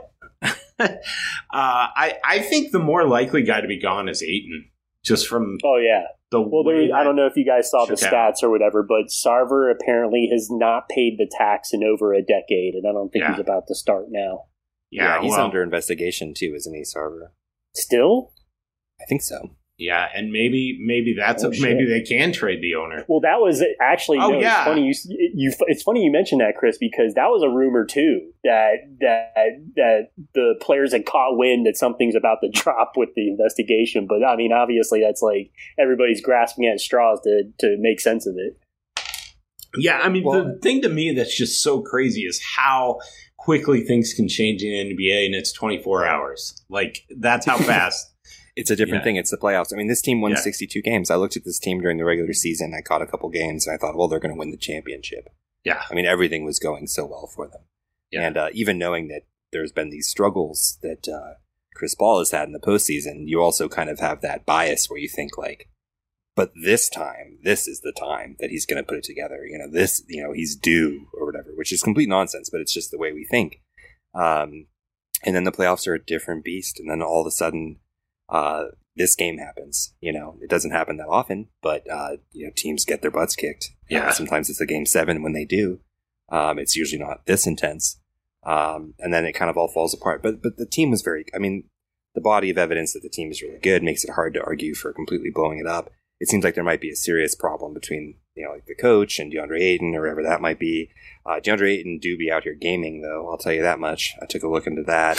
I think the more likely guy to be gone is Ayton, just from I don't know if you guys saw the stats or whatever, but Sarver apparently has not paid the tax in over a decade, and I don't think he's about to start now. Yeah, he's under investigation too, isn't he, Sarver? Still? I think so. Yeah, and maybe maybe they can trade the owner. Well, that was actually it's funny it's funny you mentioned that, Chris, because that was a rumor too that the players had caught wind that something's about to drop with the investigation. But I mean, obviously, that's like everybody's grasping at straws to make sense of it. Yeah, I mean, the thing to me that's just so crazy is how quickly things can change in the NBA, and it's 24 hours. Like, that's how fast It's a different thing. It's the playoffs. I mean, this team won 62 games. I looked at this team during the regular season. I caught a couple games, and I thought, well, they're going to win the championship. Yeah. I mean, everything was going so well for them. Yeah. And even knowing that there's been these struggles that Chris Paul has had in the postseason, you also kind of have that bias where you think, like, but this time, this is the time that he's going to put it together. He's due or whatever, which is complete nonsense, but it's just the way we think. And then the playoffs are a different beast. And then all of a sudden, this game happens. It doesn't happen that often, but teams get their butts kicked. Yeah. Sometimes it's a game 7 when they do. It's usually not this intense. And then it kind of all falls apart. But the team was the body of evidence that the team is really good makes it hard to argue for completely blowing it up. It seems like there might be a serious problem between, like the coach and DeAndre Ayton or whatever that might be. DeAndre Ayton do be out here gaming, though. I'll tell you that much. I took a look into that.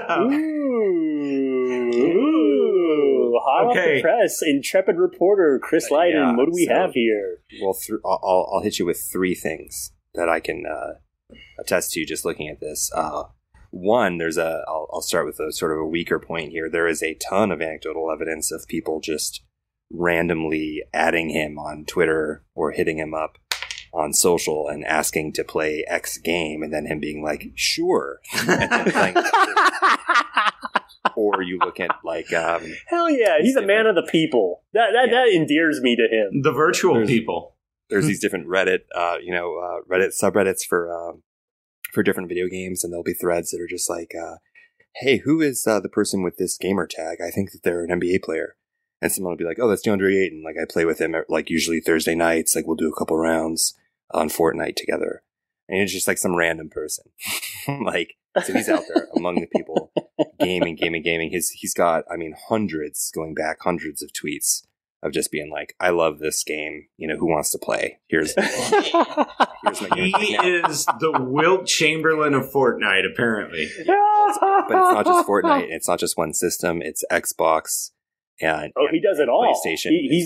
Ooh, hot off the press, intrepid reporter Chris Leiden. What do we have here? Well, I'll hit you with 3 things that I can attest to just looking at this. One, I'll start with a sort of a weaker point here. There is a ton of anecdotal evidence of people just randomly adding him on Twitter or hitting him up on social and asking to play X game, and then him being like, sure. And then playing or you look at like hell yeah, he's a man of the people. That endears me to him. The virtual people. There's these different Reddit Reddit subreddits for different video games, and there'll be threads that are just like, hey, who is the person with this gamer tag? I think that they're an NBA player. And someone will be like, oh, that's DeAndre Ayton. Like, I play with him like usually Thursday nights. Like, we'll do a couple rounds on Fortnite together. And it's just like some random person. Like, so he's out there among the people gaming. He's got, hundreds of tweets of just being like, I love this game. Who wants to play? Here's my game. He is the Wilt Chamberlain of Fortnite, apparently. But it's not just Fortnite. It's not just one system. It's Xbox. And he does it all. PlayStation. He's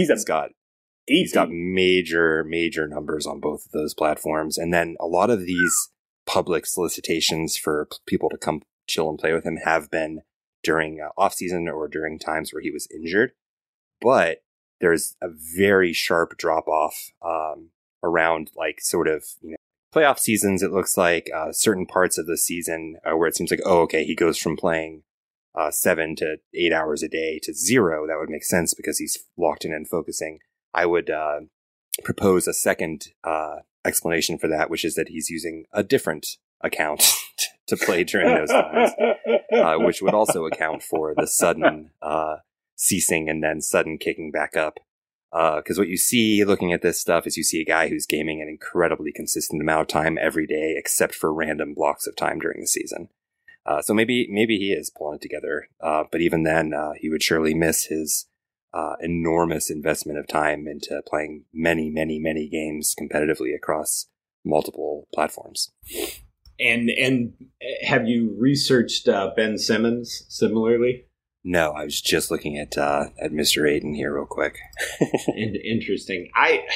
got major numbers on both of those platforms. And then a lot of these public solicitations for people to come chill and play with him have been during off season or during times where he was injured. But there's a very sharp drop off around like sort of playoff seasons. It looks like certain parts of the season where it seems like, oh, okay, he goes from playing 7 to 8 hours a day to 0. That would make sense because he's locked in and focusing. I would propose a second explanation for that, which is that he's using a different account to play during those times, which would also account for the sudden ceasing and then sudden kicking back up. Because what you see looking at this stuff is you see a guy who's gaming an incredibly consistent amount of time every day, except for random blocks of time during the season. So maybe he is pulling it together. But even then, he would surely miss his enormous investment of time into playing many games competitively across multiple platforms. And have you researched Ben Simmons similarly? No, I was just looking at Mr. Ayton here real quick. Interesting.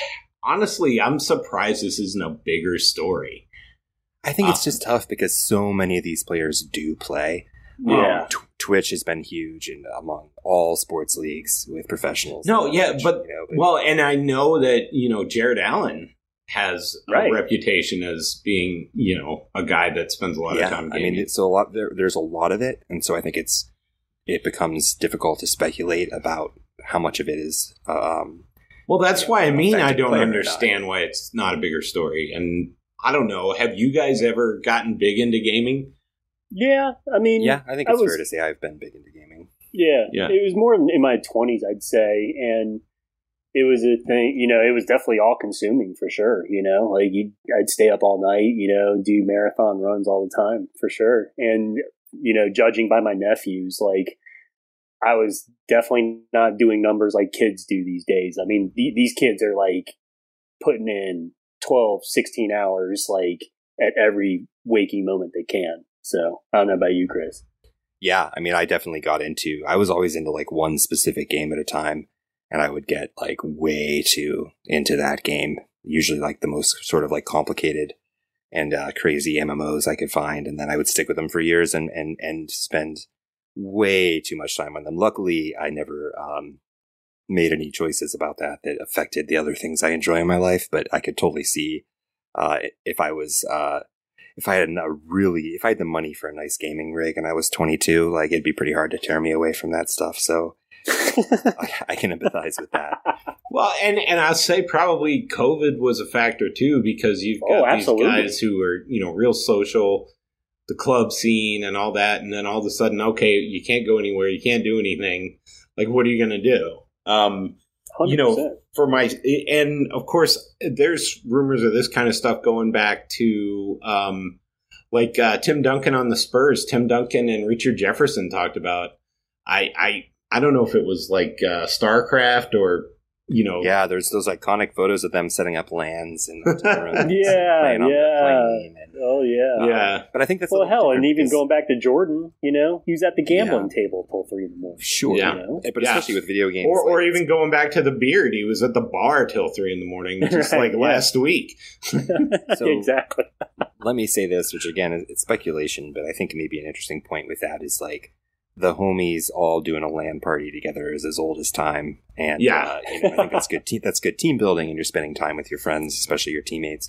I'm surprised this isn't a bigger story. I think it's just tough because so many of these players do play. Yeah. Twitch has been huge among all sports leagues with professionals. No, yeah, and I know that, Jared Allen has a reputation as being, a guy that spends a lot of time gaming. There's a lot of it, and so I think it becomes difficult to speculate about how much of it is. Well, that's why I don't understand why it's not a bigger story. And I don't know. Have you guys ever gotten big into gaming? Yeah, I think it's fair to say I've been big into gaming. Yeah. It was more in my 20s, I'd say, and it was a thing. It was definitely all consuming for sure. Like I'd stay up all night. Do marathon runs all the time for sure. And judging by my nephews, like I was definitely not doing numbers like kids do these days. I mean, these kids are like putting in 12, 16 hours, like at every waking moment they can. So I don't know about you, Chris. Yeah. I definitely I was always into like one specific game at a time, and I would get like way too into that game. Usually like the most sort of like complicated and crazy MMOs I could find. And then I would stick with them for years and spend way too much time on them. Luckily, I never made any choices about that affected the other things I enjoy in my life. But I could totally see if I had the money for a nice gaming rig and I was 22, like it'd be pretty hard to tear me away from that stuff. So I can empathize with that. Well, and I'll say probably COVID was a factor too, because you've got these guys who are, real social, the club scene and all that. And then all of a sudden, okay, you can't go anywhere. You can't do anything. Like, what are you going to do? 100%. And of course, there's rumors of this kind of stuff going back to, Tim Duncan on the Spurs. Tim Duncan and Richard Jefferson talked about, I don't know if it was like StarCraft or, Yeah, there's those iconic photos of them setting up LANs in the room. Playing on the plane. Yeah. But I think that's and even going back to Jordan, he was at the gambling table till 3 a.m. Sure. Yeah. But especially with video games. Or even going back to the beard, he was at the bar till 3 a.m, just last week. So, exactly. Let me say this, which again, it's speculation, but I think maybe an interesting point with that is like, the homies all doing a LAN party together is as old as time. And, I think that's good. That's good team building, and you're spending time with your friends, especially your teammates.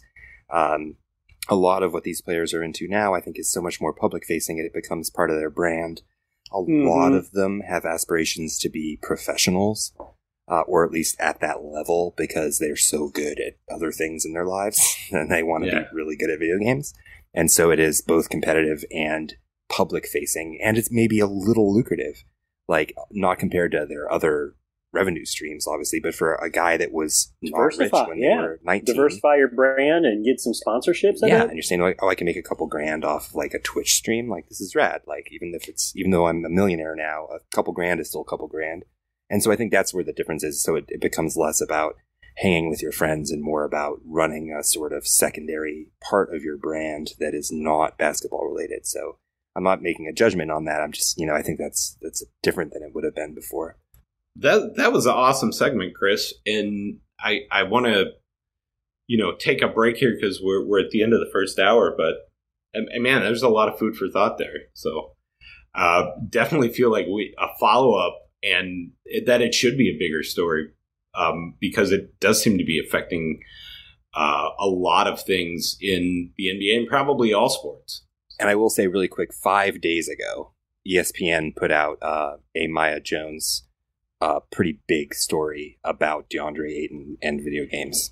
A lot of what these players are into now, I think, is so much more public facing. It becomes part of their brand. A lot of them have aspirations to be professionals, or at least at that level, because they're so good at other things in their lives and they want to be really good at video games. And so it is both competitive and public facing, and it's maybe a little lucrative, like not compared to their other revenue streams, obviously, but for a guy that was not rich when they were 19. Diversify your brand and get some sponsorships. And you're saying like, I can make a couple grand off like a Twitch stream. Like, this is rad. Like, even though I'm a millionaire now, a couple grand is still a couple grand. And so I think that's where the difference is. So it becomes less about hanging with your friends and more about running a sort of secondary part of your brand that is not basketball related. So I'm not making a judgment on that. I'm just, I think that's different than it would have been before. That was an awesome segment, Chris. And I want to, take a break here because we're at the end of the first hour. But man, there's a lot of food for thought there. So definitely feel like a follow up, and that it should be a bigger story because it does seem to be affecting a lot of things in the NBA and probably all sports. And I will say really quick, 5 days ago, ESPN put out a Maya Jones pretty big story about DeAndre Ayton and video games.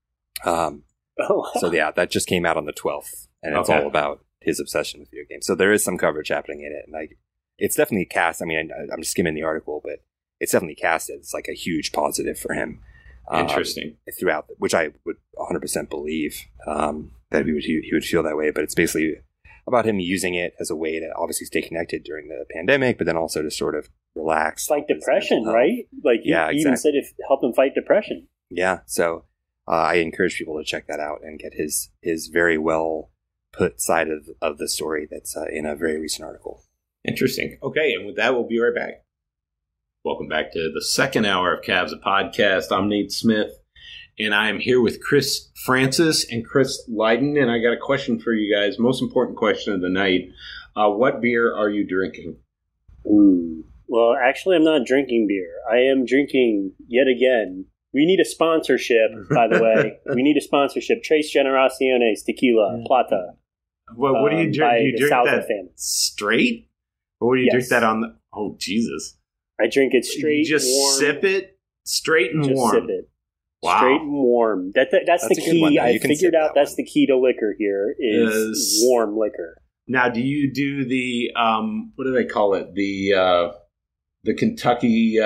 So yeah, that just came out on the 12th, and it's all about his obsession with video games. So there is some coverage happening in it, and it's definitely cast. I mean, I'm just skimming the article, but it's definitely casted. It's like a huge positive for him. Interesting. Throughout, which I would 100% believe that he would feel that way. But it's basically about him using it as a way to obviously stay connected during the pandemic, but then also to sort of relax. Fight depression, right? Like, he even said it helped him fight depression. Yeah. So I encourage people to check that out and get his very well put side of the story that's in a very recent article. Interesting. Okay. And with that, we'll be right back. Welcome back to the second hour of Cavs, a podcast. I'm Nate Smith, and I am here with Chris Francis and Chris Lydon, and I got a question for you guys. Most important question of the night. What beer are you drinking? Ooh. Well, actually, I'm not drinking beer. I am drinking, yet again, we need a sponsorship, by the way. We need a sponsorship. Tres Generaciones Tequila Plata. Well, what do you drink? Do you drink that family. Straight? Or do you drink that on the... Oh, Jesus. I drink it straight, just warm. Sip it straight and just warm. Sip it. Wow. Straight and warm. That's the key. I figured out that's the key to liquor here is warm liquor. Now, do you do the what do they call it? The Kentucky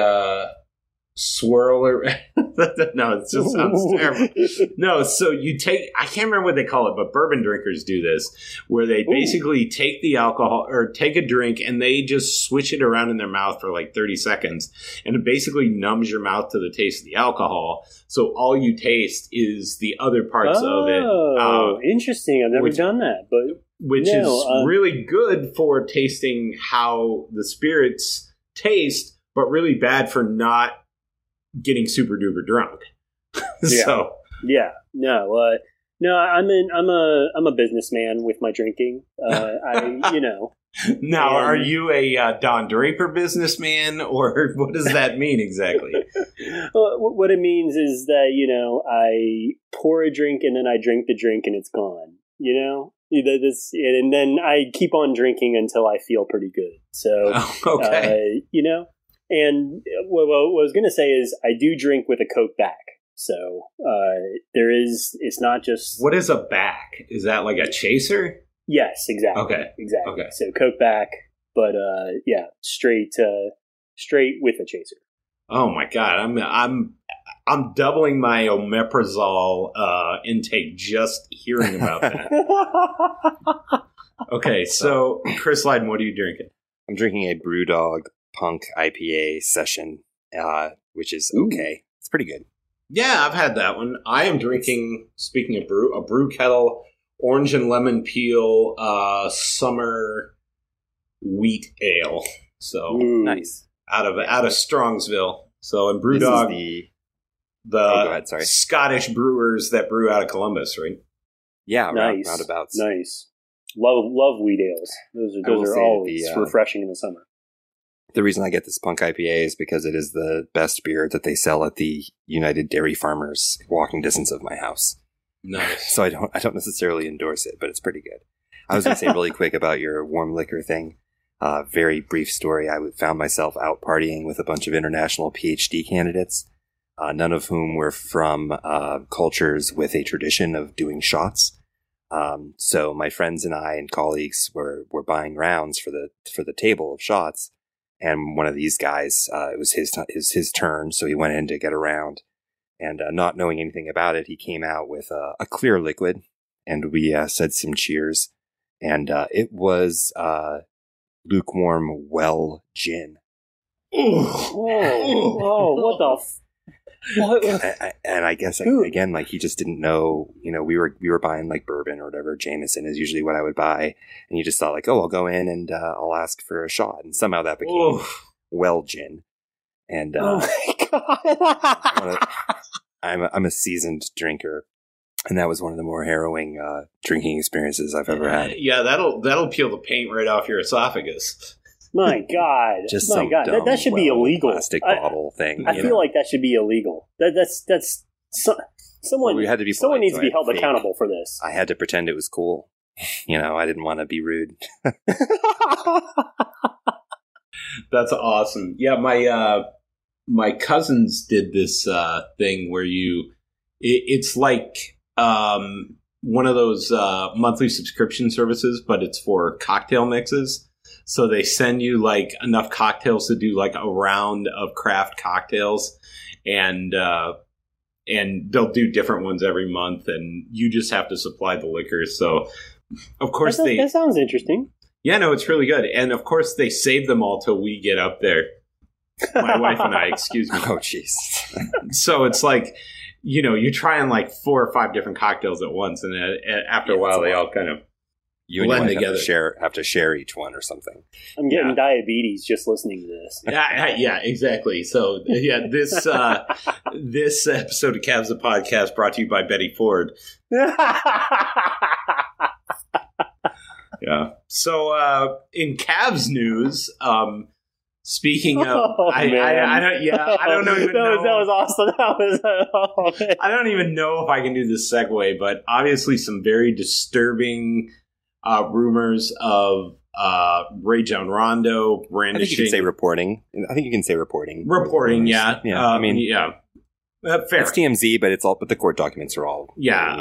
swirler? No, it just sounds terrible. No, so you take, I can't remember what they call it, but bourbon drinkers do this, where they basically take the alcohol or take a drink and they just switch it around in their mouth for like 30 seconds. And it basically numbs your mouth to the taste of the alcohol. So all you taste is the other parts of it. Oh, interesting. I've never done that, but which is really good for tasting how the spirits taste, but really bad for not getting super duper drunk. So I'm a businessman with my drinking. I Now, are you a Don Draper businessman, or what does that mean exactly? What it means is that, I pour a drink and then I drink the drink and it's gone, and then I keep on drinking until I feel pretty good. So, okay. And what I was going to say is I do drink with a Coke back. So it's not just... What is a back? Is that like a chaser? Yes, exactly. Okay. Exactly. Okay. So Coke back, but straight with a chaser. Oh my God. I'm doubling my omeprazole intake just hearing about that. Okay, so Chris Lydon, what are you drinking? I'm drinking a Brewdog Punk IPA Session, which is okay. It's pretty good. Yeah, I've had that one. I am drinking, speaking of brew, a Brew Kettle Orange and Lemon Peel Summer Wheat Ale. So nice. Out of Strongsville. So in Brewdog, go ahead, sorry. Scottish brewers that brew out of Columbus, right? Yeah, nice. Roundabouts. Nice. Love wheat ales. Those are always refreshing in the summer. The reason I get this Punk IPA is because it is the best beer that they sell at the United Dairy Farmers, walking distance of my house. Nice. So I don't necessarily endorse it, but it's pretty good. I was going to say really quick about your warm liquor thing. Very brief story. I found myself out partying with a bunch of international PhD candidates, none of whom were from cultures with a tradition of doing shots. So my friends and I and colleagues were buying rounds for the table of shots. And one of these guys, it was his turn, so he went in to get a round. And not knowing anything about it, he came out with a clear liquid, and we said some cheers. And it was lukewarm well gin. What the... And I guess again, like he just didn't know. We were buying like bourbon or whatever. Jameson is usually what I would buy, and you just thought like, oh, I'll go in and I'll ask for a shot, and somehow that became well gin. And oh my God, I'm a seasoned drinker, and that was one of the more harrowing drinking experiences I've ever had. Yeah, that'll peel the paint right off your esophagus. My God! Just my God, dumb, that should be illegal. Plastic bottle thing. I feel like that should be illegal. Someone. We had to be someone polite, needs so to be I held had to accountable for this. I had to pretend it was cool. I didn't want to be rude. That's awesome. Yeah, my cousins did this thing where it's like one of those monthly subscription services, but it's for cocktail mixes. So they send you like enough cocktails to do like a round of craft cocktails, and they'll do different ones every month, and you just have to supply the liquor. So of course that sounds interesting. Yeah, no, it's really good. And of course they save them all till we get up there. My wife and I, excuse me. Oh, jeez. So it's like, you're trying like 4 or 5 different cocktails at once, and after a while they all kind of blend together. Have to share each one or something. I'm getting diabetes just listening to this. Yeah, exactly. So yeah, this episode of Cavs the Podcast brought to you by Betty Ford. Yeah. So in Cavs news, speaking of, I don't know. That was awesome. I don't even know if I can do this segue, but obviously some very disturbing rumors of Rajon Rondo brandishing. I think you can say reporting. I think you can say reporting. Reporting, yeah. Yeah. Fair. It's TMZ, but the court documents are all.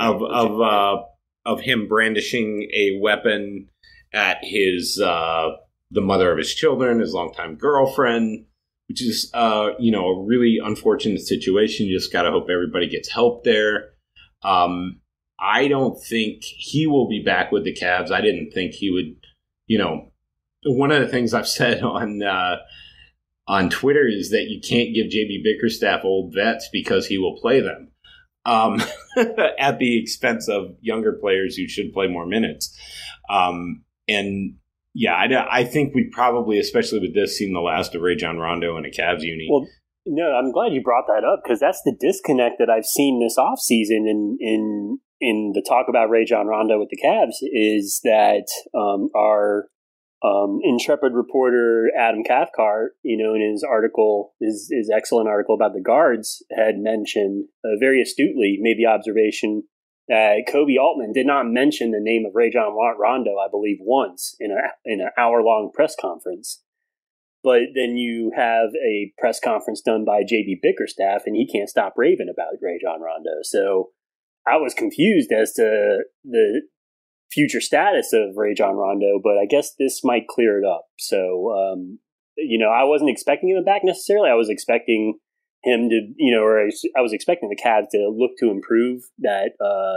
Of him brandishing a weapon at his the mother of his children, his longtime girlfriend, which is a really unfortunate situation. You just got to hope everybody gets help there. I don't think he will be back with the Cavs. I didn't think he would. One of the things I've said on Twitter is that you can't give JB Bickerstaff old vets because he will play them. At the expense of younger players who should play more minutes. I think we probably, especially with this, seen the last of Rajon Rondo in a Cavs uni. Well, no, I'm glad you brought that up because that's the disconnect that I've seen this offseason in the talk about Rajon Rondo with the Cavs is that our Intrepid reporter Adam Cathcart, in his article, his excellent article about the guards, had mentioned very astutely, made the observation that Kobe Altman did not mention the name of Rajon Rondo, I believe, once in an hour-long press conference. But then you have a press conference done by J.B. Bickerstaff, and he can't stop raving about Rajon Rondo. So I was confused as to the future status of Rajon Rondo, but I guess this might clear it up. So, I wasn't expecting him back necessarily. I was expecting him to, I was expecting the Cavs to look to improve that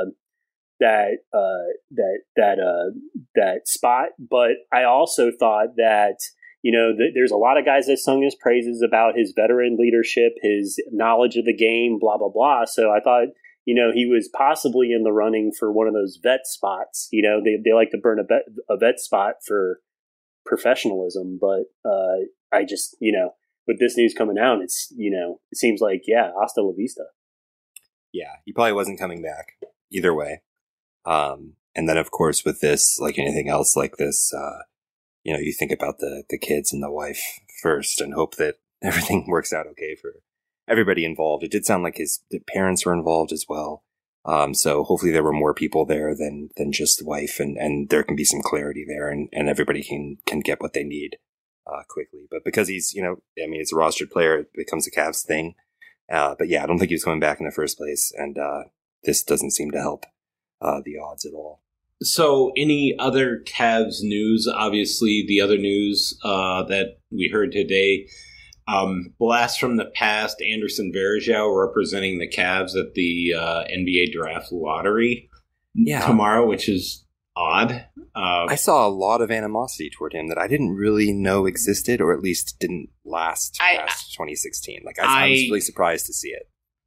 spot. But I also thought that, there's a lot of guys that sung his praises about his veteran leadership, his knowledge of the game, blah, blah, blah. So I thought, he was possibly in the running for one of those vet spots. They like to burn a vet spot for professionalism. But I just, with this news coming out, it's, it seems like, hasta la vista. Yeah, he probably wasn't coming back either way. And then, of course, with this, like anything else like this, you think about the kids and the wife first and hope that everything works out okay for everybody involved. It did sound like the parents were involved as well. So hopefully there were more people there than just the wife, and there can be some clarity there, and everybody can get what they need quickly. But because he's, it's a rostered player, it becomes a Cavs thing. But yeah, I don't think he was coming back in the first place, and this doesn't seem to help the odds at all. So any other Cavs news? Obviously, the other news that we heard today, blast from the past, Anderson Varejao representing the Cavs at the NBA draft lottery tomorrow, which is odd. I saw a lot of animosity toward him that I didn't really know existed, or at least didn't last past 2016. I was really surprised to see it.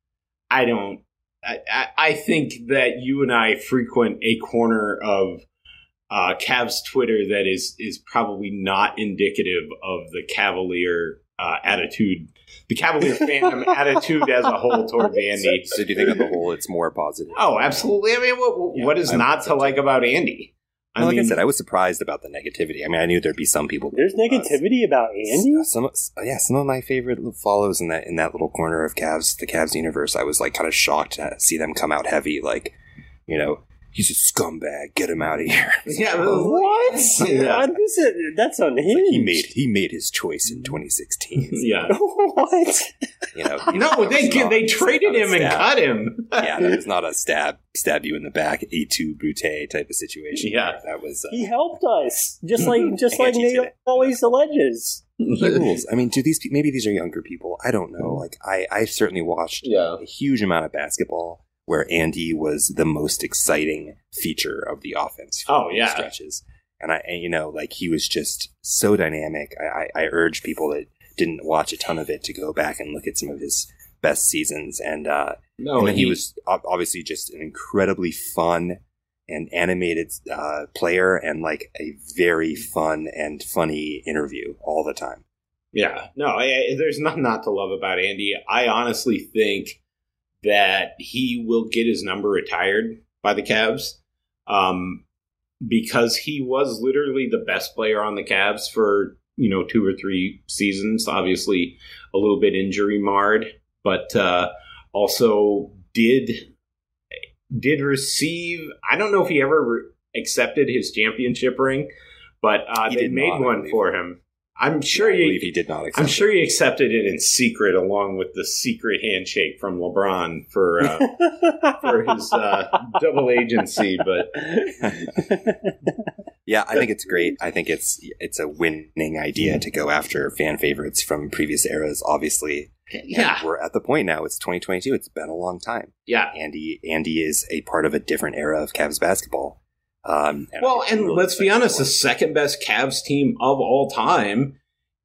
I think that you and I frequent a corner of Cavs Twitter that is probably not indicative of the Cavalier attitude, the Cavalier fandom attitude as a whole towards Andy. So do you think on the whole it's more positive? Oh, absolutely. I mean, what is not to like about Andy? I said, I was surprised about the negativity. I mean, I knew there'd be some people. There's negativity about Andy? Some of my favorite follows in that little corner of the Cavs universe. I was kind of shocked to see them come out heavy, he's a scumbag. Get him out of here. Yeah, what? Yeah. That's unhinged. He made his choice in 2016. Yeah. What? No, they traded him and cut him. Yeah, that was not a stab you in the back, A2 Brute type of situation. Yeah, that was. He helped us, just like Nate always alleges. He rules. I mean, maybe these are younger people. I don't know. I certainly watched a huge amount of basketball where Andy was the most exciting feature of the offense. Oh yeah, stretches, and he was just so dynamic. I urge people that didn't watch a ton of it to go back and look at some of his best seasons, and then he was obviously just an incredibly fun and animated player, and a very fun and funny interview all the time. Yeah, no, there's nothing not to love about Andy. I honestly think that he will get his number retired by the Cavs, because he was literally the best player on the Cavs for 2 or 3 seasons. Obviously, a little bit injury marred, but also did receive. I don't know if he ever accepted his championship ring, but they made one for him. I'm sure I believe he did not accept. I'm sure he accepted it in secret, along with the secret handshake from LeBron for his double agency. But yeah, I think it's great. I think it's a winning idea to go after fan favorites from previous eras. Obviously, yeah, and we're at the point now. It's 2022. It's been a long time. Yeah, Andy is a part of a different era of Cavs basketball. And let's be honest, the second best Cavs team of all time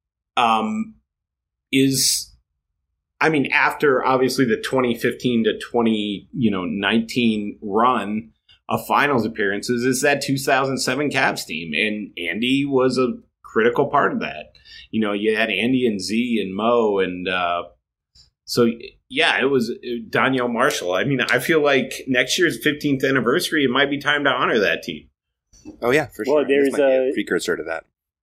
is, after obviously the 2015 to 2019 run of finals appearances, is that 2007 Cavs team, and Andy was a critical part of that. You had Andy and Z and Mo, and so yeah, it was Danielle Marshall. I feel like next year's 15th anniversary, it might be time to honor that team. Oh yeah, for sure. Well, there's a precursor to that.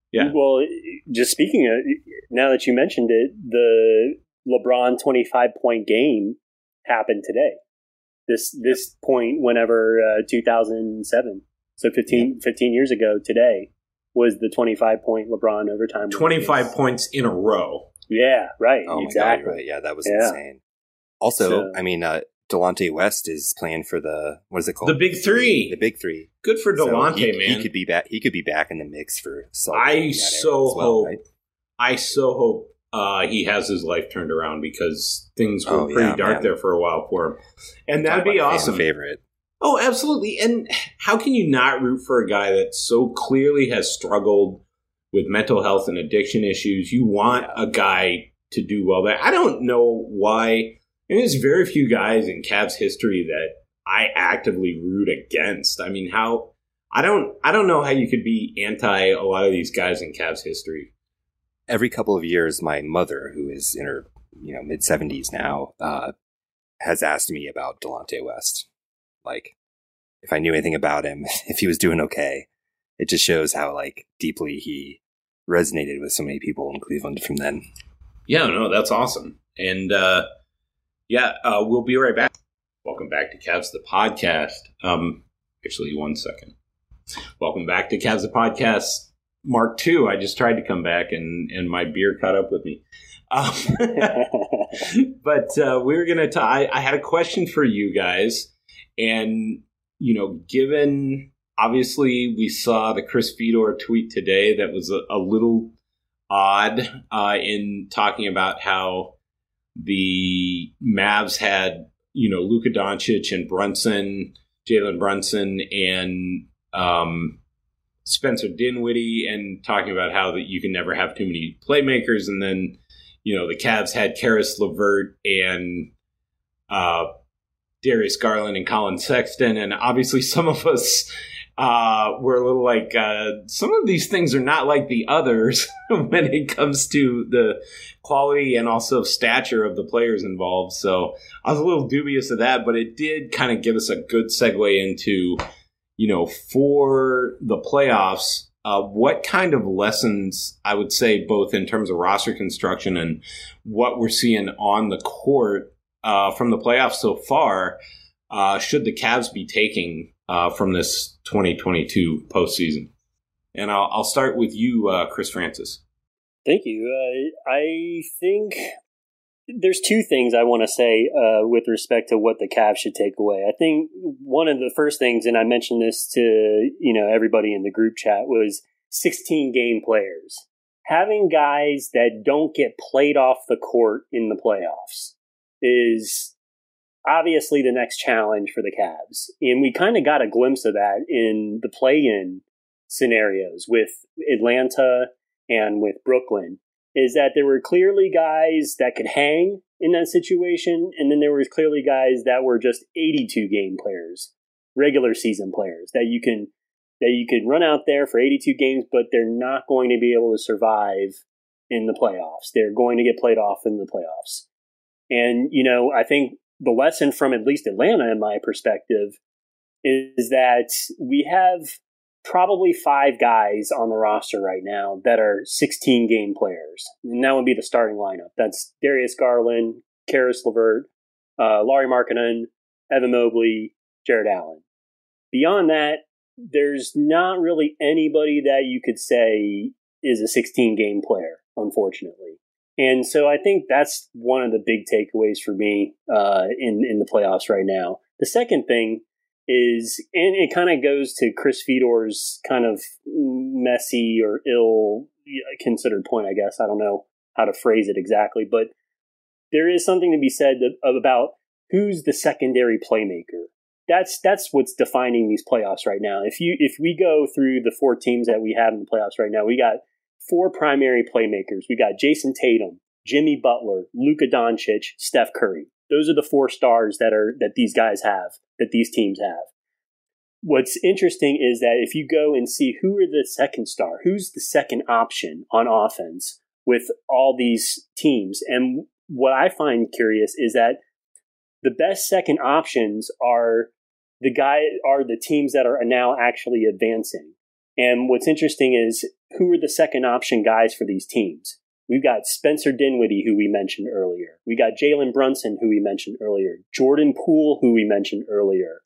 Yeah. Well, just speaking of, now that you mentioned it, the LeBron 25-point game happened today. This point, whenever 2007, so 15 years ago today, was the 25-point LeBron overtime. 25 points in a row. Yeah, right. Oh exactly. my God, right. Yeah, that was insane. Also, Delonte West is playing for what is it called? The Big Three. The Big Three. Good for Delonte, man. He could be back. He could be back in the mix for. I so hope he has his life turned around, because things were pretty dark there for a while for him, and that'd be awesome. Favorite. Oh, absolutely. And how can you not root for a guy that so clearly has struggled with mental health and addiction issues? You want a guy to do well there. I don't know why. There's very few guys in Cavs history that I actively root against. I mean, I don't know how you could be anti a lot of these guys in Cavs history. Every couple of years, my mother, who is in her mid-70s now, has asked me about Delonte West. Like, if I knew anything about him, if he was doing okay. It just shows how deeply he resonated with so many people in Cleveland from then. Yeah, no, that's awesome. And we'll be right back. Welcome back to Cavs the Podcast. Actually, 1 second. Welcome back to Cavs the Podcast Mark II. I just tried to come back and my beer caught up with me. But we were going to I had a question for you guys. And, given, obviously, we saw the Chris Fedor tweet today that was a little odd in talking about how the Mavs had, Luka Doncic and Jalen Brunson, and Spencer Dinwiddie, and talking about how that you can never have too many playmakers. And then, the Cavs had Karis LeVert and Darius Garland and Colin Sexton. And obviously some of us were a little like, some of these things are not like the others when it comes to the quality and also stature of the players involved. So I was a little dubious of that, but it did kind of give us a good segue into, for the playoffs, what kind of lessons, I would say, both in terms of roster construction and what we're seeing on the court from the playoffs so far, should the Cavs be taking from this 2022 postseason? And I'll start with you, Chris Francis. Thank you. I think there's two things I want to say with respect to what the Cavs should take away. I think one of the first things, and I mentioned this to everybody in the group chat, was 16-game players. Having guys that don't get played off the court in the playoffs is obviously the next challenge for the Cavs. And we kind of got a glimpse of that in the play-in scenarios with Atlanta and with Brooklyn, is that there were clearly guys that could hang in that situation, and then there were clearly guys that were just 82-game players, regular season players, that you could run out there for 82 games, but they're not going to be able to survive in the playoffs. They're going to get played off in the playoffs. And, I think the lesson from at least Atlanta, in my perspective, is that we have probably 5 guys on the roster right now that are 16-game players. And that would be the starting lineup. That's Darius Garland, Karis LeVert, Lauri Markkanen, Evan Mobley, Jared Allen. Beyond that, there's not really anybody that you could say is a 16-game player, unfortunately. And so I think that's one of the big takeaways for me in the playoffs right now. The second thing is, and it kind of goes to Chris Fedor's kind of messy or ill-considered point, I guess. I don't know how to phrase it exactly, but there is something to be said about who's the secondary playmaker. That's what's defining these playoffs right now. If we go through the 4 teams that we have in the playoffs right now, we got 4 primary playmakers. We got Jason Tatum, Jimmy Butler, Luka Doncic, Steph Curry. Those are the 4 stars that these guys have, that these teams have. What's interesting is that if you go and see who are the second star, who's the second option on offense with all these teams, and what I find curious is that the best second options are the teams that are now actually advancing. And what's interesting is who are the second option guys for these teams? We've got Spencer Dinwiddie, who we mentioned earlier. We got Jalen Brunson, who we mentioned earlier. Jordan Poole, who we mentioned earlier.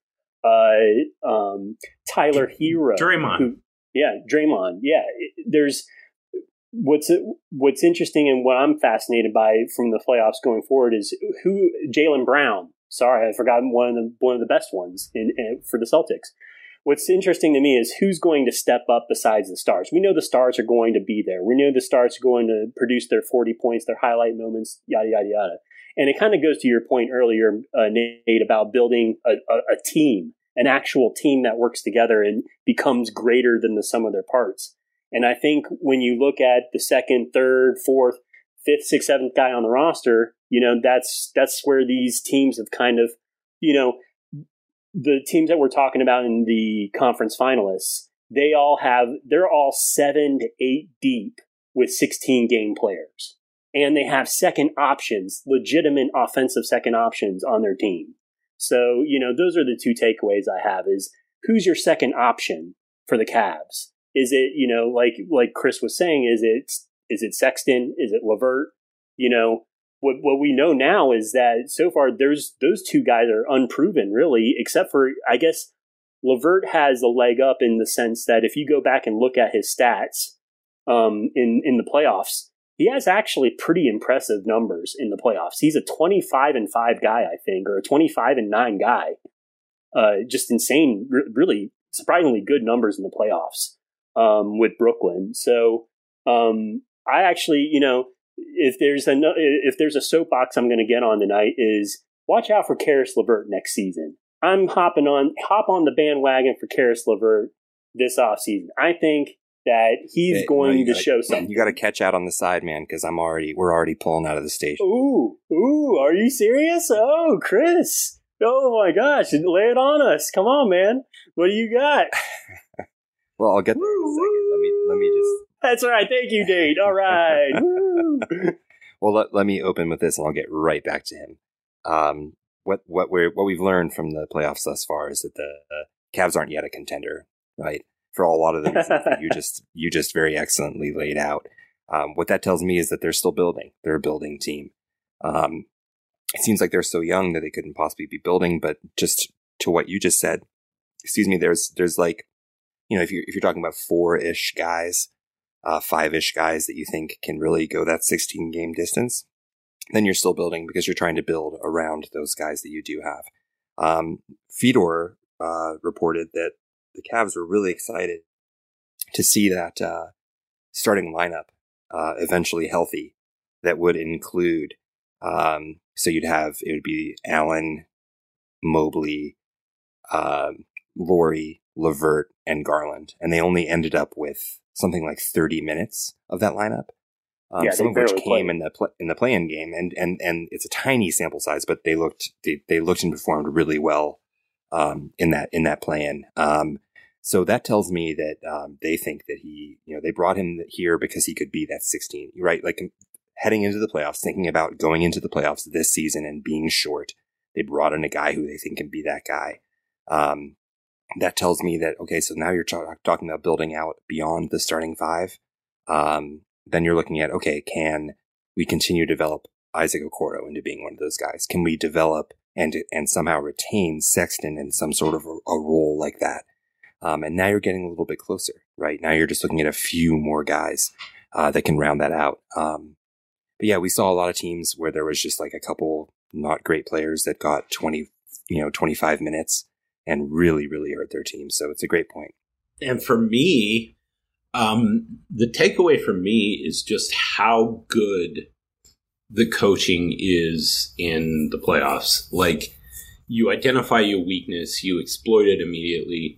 Tyler Hero. Draymond. Draymond. Yeah. There's what's interesting and what I'm fascinated by from the playoffs going forward is Jaylen Brown. Sorry, I forgot one of the best ones for the Celtics. What's interesting to me is who's going to step up besides the stars. We know the stars are going to be there. We know the stars are going to produce their 40 points, their highlight moments, yada, yada, yada. And it kind of goes to your point earlier, Nate, about building a team, an actual team that works together and becomes greater than the sum of their parts. And I think when you look at the second, third, fourth, fifth, sixth, seventh guy on the roster, that's where these teams have kind of, the teams that we're talking about in the conference finalists, they're all 7 to 8 deep with 16 game players. And they have second options, legitimate offensive second options on their team. So, those are the two takeaways I have is who's your second option for the Cavs? Is it, like Chris was saying, is it Sexton? Is it LeVert? What we know now is that so far those two guys are unproven, really, except for, I guess, LeVert has a leg up in the sense that if you go back and look at his stats in the playoffs, he has actually pretty impressive numbers in the playoffs. He's a 25-5 guy, I think, or a 25-9 guy. Just insane, really surprisingly good numbers in the playoffs with Brooklyn. So I actually, if there's a soapbox I'm going to get on tonight is watch out for Caris LeVert next season. I'm hop on the bandwagon for Caris LeVert this offseason. I think that he's going to show something. You got to catch out on the side, man, because we're already pulling out of the station. Ooh, are you serious? Oh, Chris. Oh my gosh, lay it on us. Come on, man. What do you got? Well, I'll get there in a second. Let me just. That's right. Thank you, Dave. All right. Well, let me open with this, and I'll get right back to him. What we've learned from the playoffs thus far is that the Cavs aren't yet a contender, right? For a lot of the reasons that you just very excellently laid out. What that tells me is that they're still building. They're a building team. It seems like they're so young that they couldn't possibly be building, but just to what you just said, there's like, if you're talking about 4-ish guys, 5-ish guys that you think can really go that 16 game distance, then you're still building because you're trying to build around those guys that you do have. Fedor reported that the Cavs were really excited to see that starting lineup eventually healthy that would include, so it would be Allen, Mobley, Laurie, LeVert, and Garland. And they only ended up with something like 30 minutes of that lineup. Some of which came in the play-in game, and it's a tiny sample size, but they looked and performed really well in that play-in. So that tells me that they think that they brought him here because he could be that 16, right? Like heading into the playoffs, thinking about going into the playoffs this season and being short. They brought in a guy who they think can be that guy. That tells me that, okay, so now you're talking about building out beyond the starting five. Then you're looking at, okay, can we continue to develop Isaac Okoro into being one of those guys? Can we develop and somehow retain Sexton in some sort of a role like that? And now you're getting a little bit closer, right? Now you're just looking at a few more guys that can round that out. But yeah, we saw a lot of teams where there was just like a couple not great players that got 25 minutes and really, really hurt their team. So it's a great point. And for me, the takeaway for me is just how good the coaching is in the playoffs. Like, you identify your weakness, you exploit it immediately.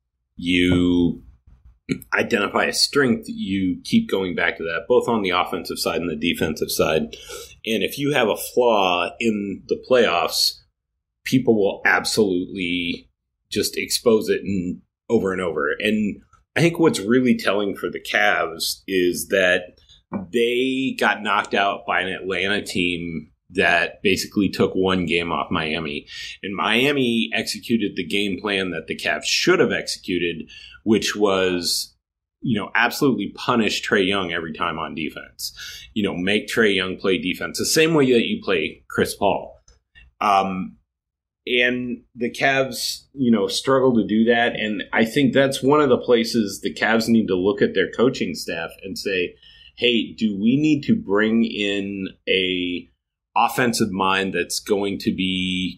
You identify a strength, you keep going back to that, both on the offensive side and the defensive side. And if you have a flaw in the playoffs, people will absolutely just expose it over and over. And I think what's really telling for the Cavs is that they got knocked out by an Atlanta team that basically took one game off Miami. And Miami executed the game plan that the Cavs should have executed, which was absolutely punish Trae Young every time on defense. Make Trae Young play defense the same way that you play Chris Paul. And the Cavs, struggle to do that. And I think that's one of the places the Cavs need to look at their coaching staff and say, hey, do we need to bring in a offensive mind that's going to be,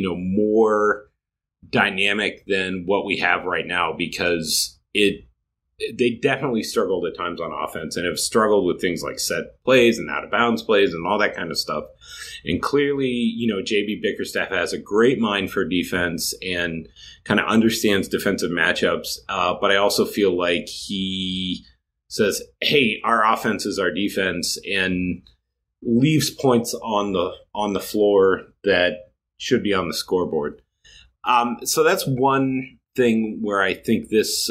more dynamic than what we have right now? Because they definitely struggled at times on offense and have struggled with things like set plays and out of bounds plays and all that kind of stuff. And clearly, JB Bickerstaff has a great mind for defense and kind of understands defensive matchups. But I also feel like he says, hey, our offense is our defense, and leaves points on the floor that should be on the scoreboard. So that's one thing where I think this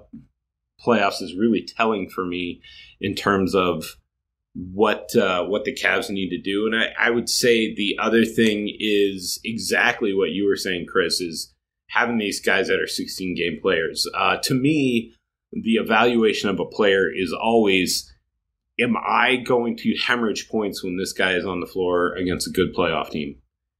playoffs is really telling for me in terms of what the Cavs need to do. And I would say the other thing is exactly what you were saying, Chris, is having these guys that are 16-game players. To me, the evaluation of a player is always, am I going to hemorrhage points when this guy is on the floor against a good playoff team?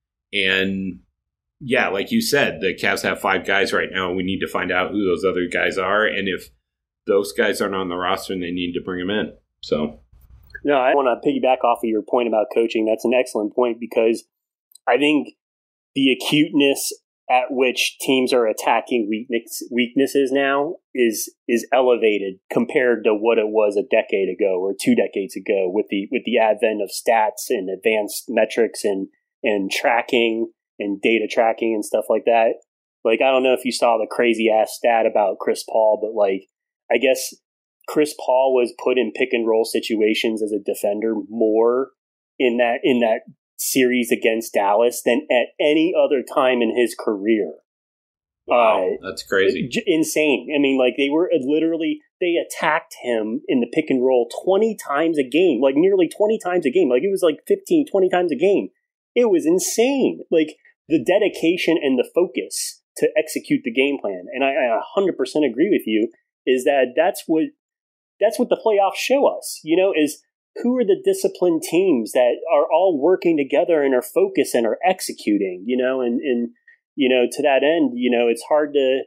And yeah, like you said, the Cavs have 5 guys right now. We need to find out who those other guys are. And if those guys aren't on the roster, and they need to bring them in. So, no, I want to piggyback off of your point about coaching. That's an excellent point, because I think the acuteness at which teams are attacking weaknesses now is elevated compared to what it was a decade ago or 2 decades ago with the advent of stats and advanced metrics and tracking and data tracking and stuff like that. Like, I don't know if you saw the crazy ass stat about Chris Paul, but like, I guess Chris Paul was put in pick and roll situations as a defender more in that series against Dallas than at any other time in his career. Wow, that's crazy. Insane. I mean, like, they attacked him in the pick and roll 20 times a game, like nearly 20 times a game. Like, it was like 15, 20 times a game. It was insane. Like, the dedication and the focus to execute the game plan. And I 100% agree with you. Is that's what the playoffs show us, is who are the disciplined teams that are all working together and are focused and are executing, and to that end, it's hard to,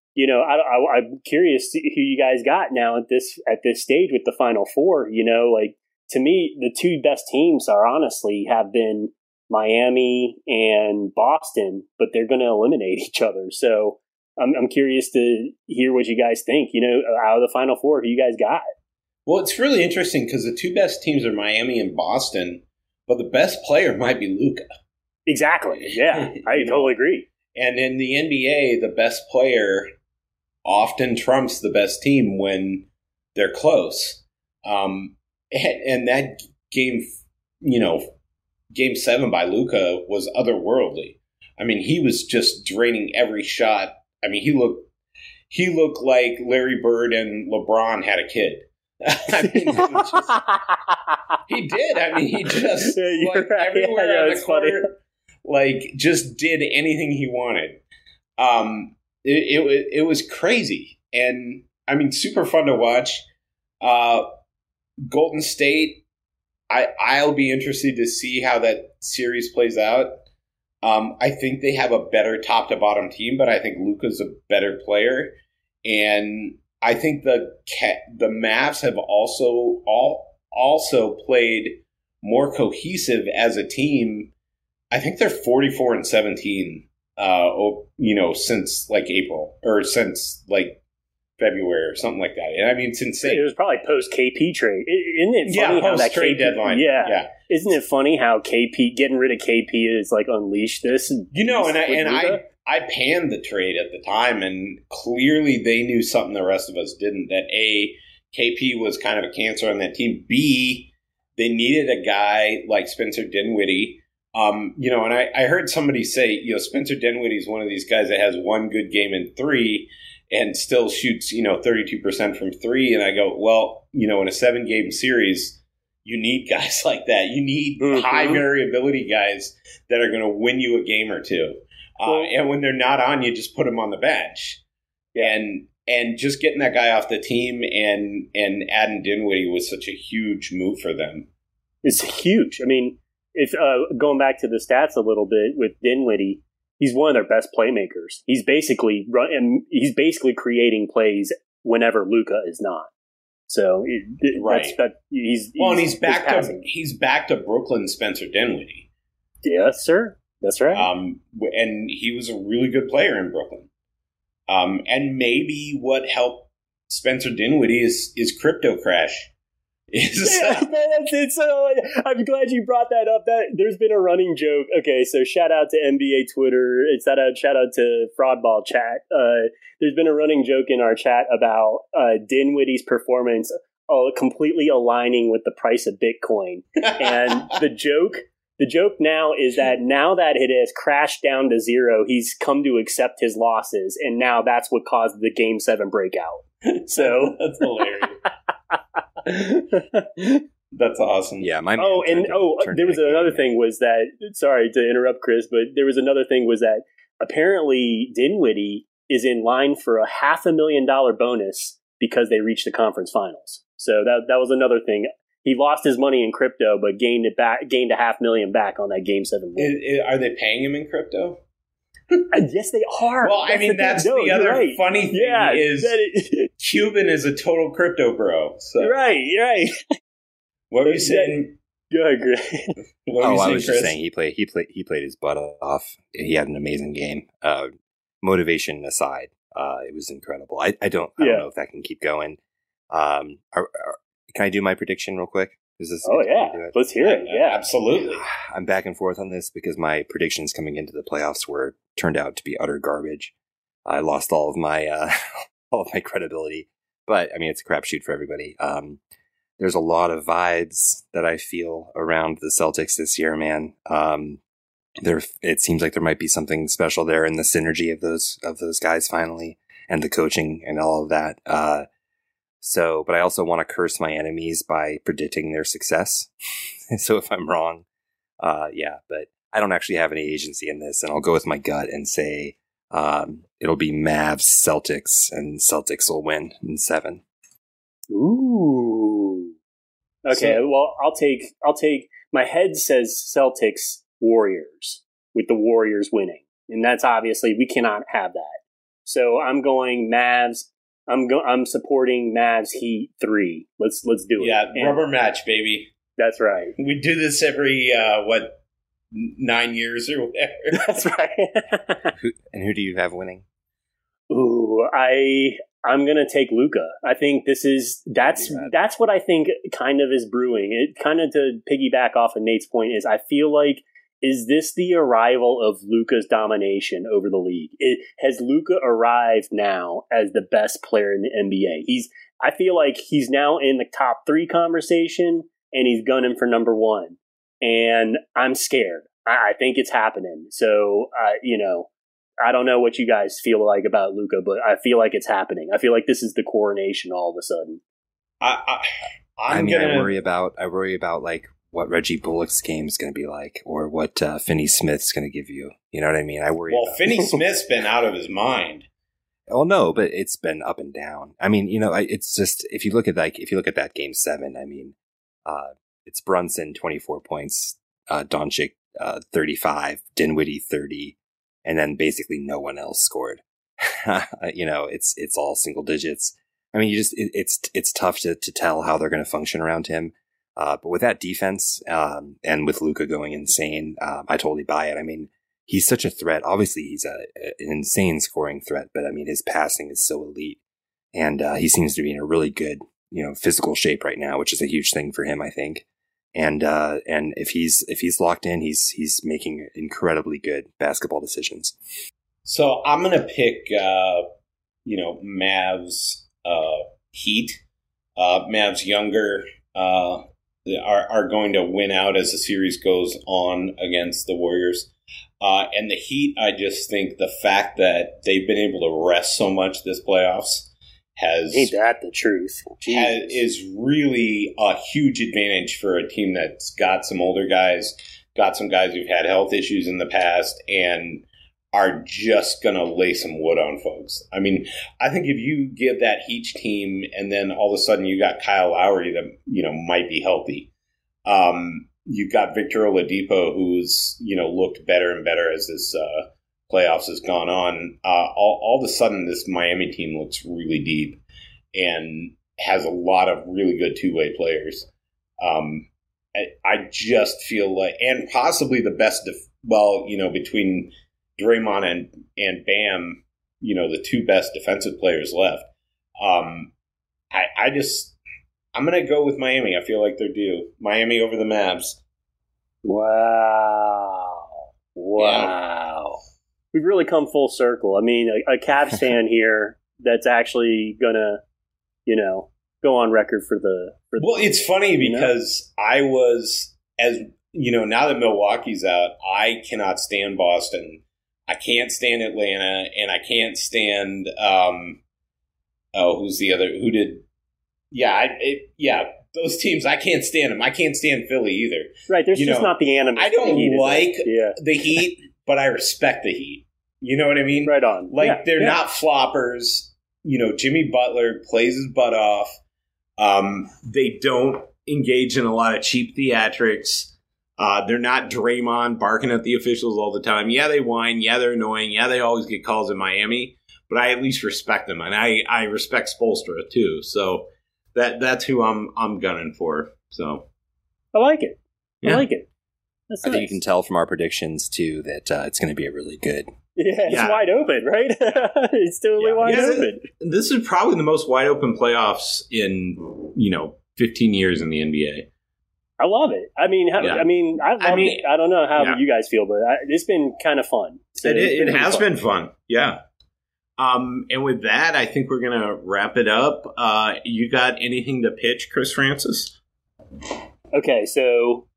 I'm curious to who you guys got now at this stage with the Final Four. Like, to me, the 2 best teams have been Miami and Boston, but they're going to eliminate each other. So I'm curious to hear what you guys think, out of the Final Four, who you guys got. Well, it's really interesting because the 2 best teams are Miami and Boston, but the best player might be Luka. Exactly. Yeah, I totally agree. And in the NBA, the best player often trumps the best team when they're close. And that game, Game 7 by Luka was otherworldly. I mean, he was just draining every shot. I mean, he looked like Larry Bird and LeBron had a kid. I mean, he did. I mean, he just everywhere on the court, just did anything he wanted. It was crazy, and I mean, super fun to watch. Golden State. I'll be interested to see how that series plays out. I think they have a better top to bottom team, but I think Luka's a better player, and I think the Mavs have also played more cohesive as a team. I think they're 44-17. Since like April or since like February or something like that. And I mean, it's insane. It was probably post KP trade. Isn't it funny how that trade deadline? Yeah. Isn't it funny how getting rid of KP is like unleashed this? I panned the trade at the time, and clearly they knew something the rest of us didn't. That A, KP was kind of a cancer on that team. B, they needed a guy like Spencer Dinwiddie. And I heard somebody say, Spencer Dinwiddie is one of these guys that has one good game in 3 and still shoots, 32% from 3. And I go, well, in a 7-game series, you need guys like that. You need high variability guys that are going to win you a game or two. And when they're not on, you just put them on the bench. And And just getting that guy off the team and adding Dinwiddie was such a huge move for them. It's huge. I mean, if going back to the stats a little bit with Dinwiddie, he's one of their best playmakers. He's basically creating plays whenever Luka is not. So right. He's back to Brooklyn Spencer Dinwiddie. Yes, sir. That's right. And he was a really good player in Brooklyn. And maybe what helped Spencer Dinwiddie is crypto crash. I'm glad you brought that up. There's been a running joke. Okay, so shout out to NBA Twitter. Shout out to Fraudball chat. There's been a running joke in our chat about Dinwiddie's performance completely aligning with the price of Bitcoin. And the joke now is that now that it has crashed down to zero, he's come to accept his losses, and now that's what caused the Game 7 breakout. So that's hilarious. That's awesome. Yeah. There was another thing was that, sorry to interrupt, Chris, but there was another thing was that apparently Dinwiddie is in line for a $500,000 bonus because they reached the conference finals. So that was another thing. He lost his money in crypto, but gained $500,000 back on that Game 7 win. Are they paying him in crypto? Yes, they are. Well, that's the other funny thing is Cuban is a total crypto bro. So. Right. What were you saying? Go ahead, Greg. I was just saying he played his butt off. He had an amazing game. Motivation aside, it was incredible. I don't know if that can keep going. Can I do my prediction real quick? Let's hear it. Yeah, absolutely. I'm back and forth on this because my predictions coming into the playoffs turned out to be utter garbage. I lost all of my credibility, but I mean it's a crapshoot for everybody. There's a lot of vibes that I feel around the Celtics this year, man. It seems like there might be something special there in the synergy of those guys finally, and the coaching and all of that. But I also want to curse my enemies by predicting their success. So if I'm wrong, but I don't actually have any agency in this, and I'll go with my gut and say it'll be Mavs Celtics, and Celtics will win in 7. Ooh. Okay, well, I'll take. My head says Celtics Warriors with the Warriors winning, and that's obviously we cannot have that. So I'm going Mavs. I'm supporting Mavs Heat 3. Let's do it. Yeah, rubber match, baby. That's right. We do this every 9 years or whatever. That's right. Who do you have winning? Ooh, I'm gonna take Luka. I think that's what I think kind of is brewing. It kind of to piggyback off of Nate's point is I feel like. Is this the arrival of Luka's domination over the league? Has Luka arrived now as the best player in the NBA? I feel like he's now in the top 3 conversation, and he's gunning for number 1. And I'm scared. I think it's happening. So, I don't know what you guys feel like about Luka, but I feel like it's happening. I feel like this is the coronation all of a sudden. I worry about like what Reggie Bullock's game is going to be like, or what Finney Smith's going to give you. You know what I mean? I worry. Well, Finney Smith's been out of his mind. Well, no, but it's been up and down. I mean, it's just if you look at that Game 7, I mean, it's Brunson 24 points, Doncic 35, Dinwiddie 30, and then basically no one else scored. It's all single digits. I mean, it's tough to tell how they're going to function around him. But with that defense, and with Luka going insane, I totally buy it. I mean, he's such a threat. Obviously, he's an insane scoring threat, but I mean, his passing is so elite, and he seems to be in a really good, physical shape right now, which is a huge thing for him, I think. And if he's locked in, he's making incredibly good basketball decisions. So I'm gonna pick, Mavs Heat. Mavs younger. Are going to win out as the series goes on against the Warriors. And the Heat, I just think the fact that they've been able to rest so much this playoffs ain't that the truth? Is really a huge advantage for a team that's got some older guys, got some guys who've had health issues in the past, and are just going to lay some wood on folks. I mean, I think if you give that Heat team and then all of a sudden you got Kyle Lowry that, might be healthy. You've got Victor Oladipo, who's, looked better and better as this playoffs has gone on. All of a sudden, this Miami team looks really deep and has a lot of really good two-way players. I just feel like, and possibly the best, between Draymond and Bam, the two best defensive players left. I'm going to go with Miami. I feel like they're due. Miami over the Mavs. Wow. Yeah. We've really come full circle. I mean, a Cavs fan here that's actually going to, go on record for the. Well, it's funny because I was, now that Milwaukee's out, I cannot stand Boston. I can't stand Atlanta, and I can't stand, who's the other, who did, those teams, I can't stand them. I can't stand Philly either. Right, there's just not the animus. I don't like the Heat, but I respect the Heat. You know what I mean? Right on. They're not floppers. Jimmy Butler plays his butt off. They don't engage in a lot of cheap theatrics. They're not Draymond barking at the officials all the time. Yeah, they whine. Yeah, they're annoying. Yeah, they always get calls in Miami. But I at least respect them, and I respect Spoelstra too. So that's who I'm gunning for. So I like it. Yeah. I like it. That's I nice. think you can tell from our predictions too that it's going to be a really good. Yeah, it's wide open, right? It's totally wide open. This is probably the most wide open playoffs in 15 years in the NBA. I love it. I mean, I love it. I don't know how you guys feel, but it's been kind of fun. It has been fun. Yeah. And with that, I think we're going to wrap it up. You got anything to pitch, Chris Francis? Okay, so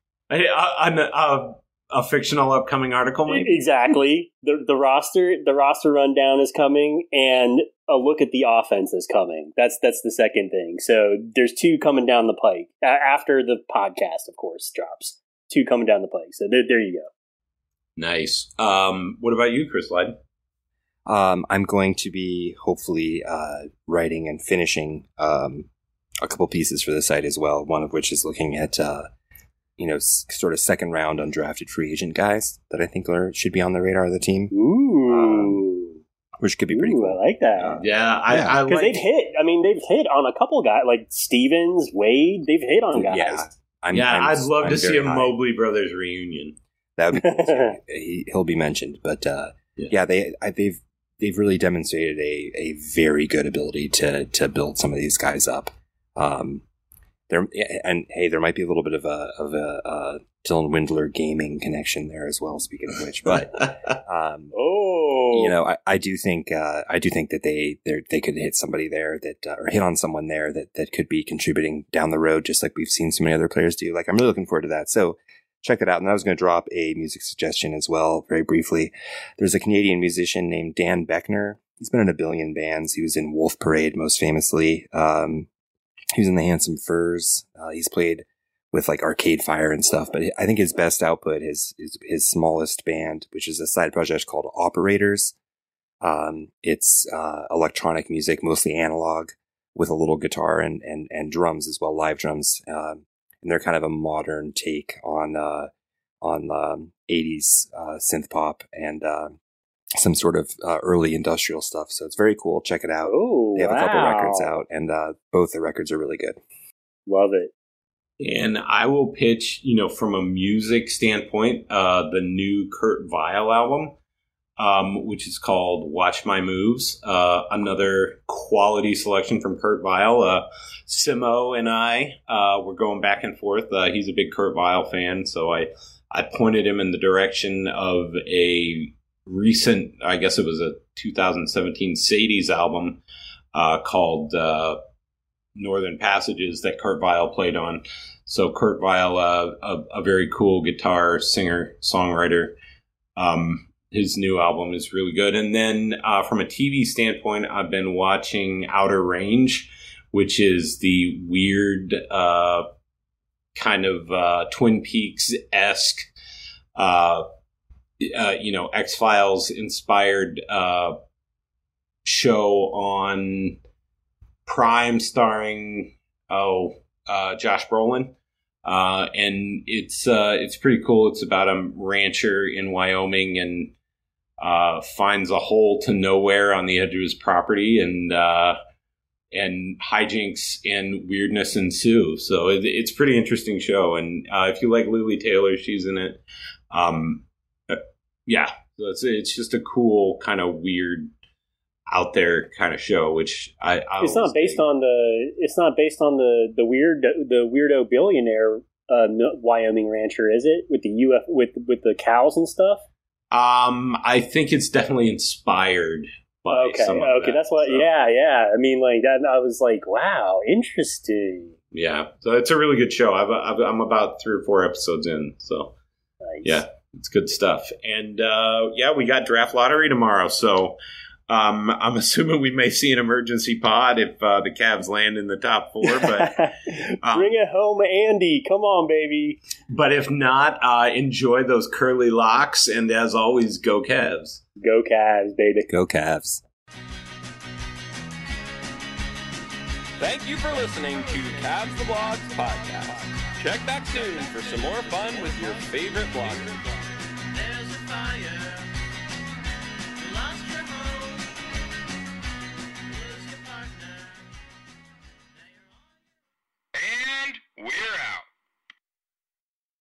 a fictional upcoming article, maybe? Exactly. The roster rundown is coming, and a look at the offense is coming. That's the second thing. So there's two coming down the pike after the podcast, of course, drops. Two coming down the pike. So there you go. Nice. What about you, Chris Lydon? I'm going to be hopefully writing and finishing a couple pieces for the site as well. One of which is looking at sort of second round undrafted free agent guys that I think should be on the radar of the team. Ooh, which could be pretty cool. I like that. I because they've hit. I mean, they've hit on a couple guys like Stevens, Wade. They've hit on guys. Yeah, I'd love to see a Mobley Brothers reunion. That would be he'll be mentioned, but they've really demonstrated a very good ability to build some of these guys up. There might be a little bit of a Dylan Windler gaming connection there as well. Speaking of which, but I do think that they could hit somebody there or hit on someone there that could be contributing down the road, just like we've seen so many other players do. Like I'm really looking forward to that. So check that out. And I was going to drop a music suggestion as well, very briefly. There's a Canadian musician named Dan Beckner. He's been in a billion bands. He was in Wolf Parade most famously. He was in the Handsome Furs. He's played with like Arcade Fire and stuff, but I think his best output is his smallest band, which is a side project called Operators. It's electronic music, mostly analog, with a little guitar and drums as well, live drums. And they're kind of a modern take on 80s synth pop and some sort of early industrial stuff. So it's very cool. Check it out. Oh, they have a couple records out, and both the records are really good. Love it. And I will pitch, from a music standpoint, the new Kurt Vile album, which is called Watch My Moves. Another quality selection from Kurt Vile. Simo and I were going back and forth. He's a big Kurt Vile fan, so I pointed him in the direction of a recent, I guess it was a 2017 Sadie's album called Northern Passages that Kurt Vile played on. So Kurt Vile, a very cool guitar singer, songwriter. His new album is really good. And then from a TV standpoint, I've been watching Outer Range, which is the weird kind of Twin Peaks-esque X-Files inspired show on Prime starring Josh Brolin. And it's pretty cool. It's about a rancher in Wyoming and finds a hole to nowhere on the edge of his property, and hijinks and weirdness ensue. So it's a pretty interesting show. And if you like Lily Taylor, she's in it. So it's just a cool kind of weird, out there kind of show, which I it's not based on the weirdo billionaire Wyoming rancher, is it? With the with the cows and stuff. I think it's definitely inspired by some of that. That's what. So. Yeah. I mean, like that. I was like, wow, interesting. Yeah, so it's a really good show. I'm about 3 or 4 episodes in, so nice. Yeah, it's good stuff. And we got draft lottery tomorrow, so. I'm assuming we may see an emergency pod if the Cavs land in the top 4. But bring it home, Andy. Come on, baby. But if not, enjoy those curly locks. And as always, go Cavs. Go Cavs, baby. Go Cavs. Thank you for listening to Cavs the Blogs podcast. Check back soon for some more fun with your favorite bloggers.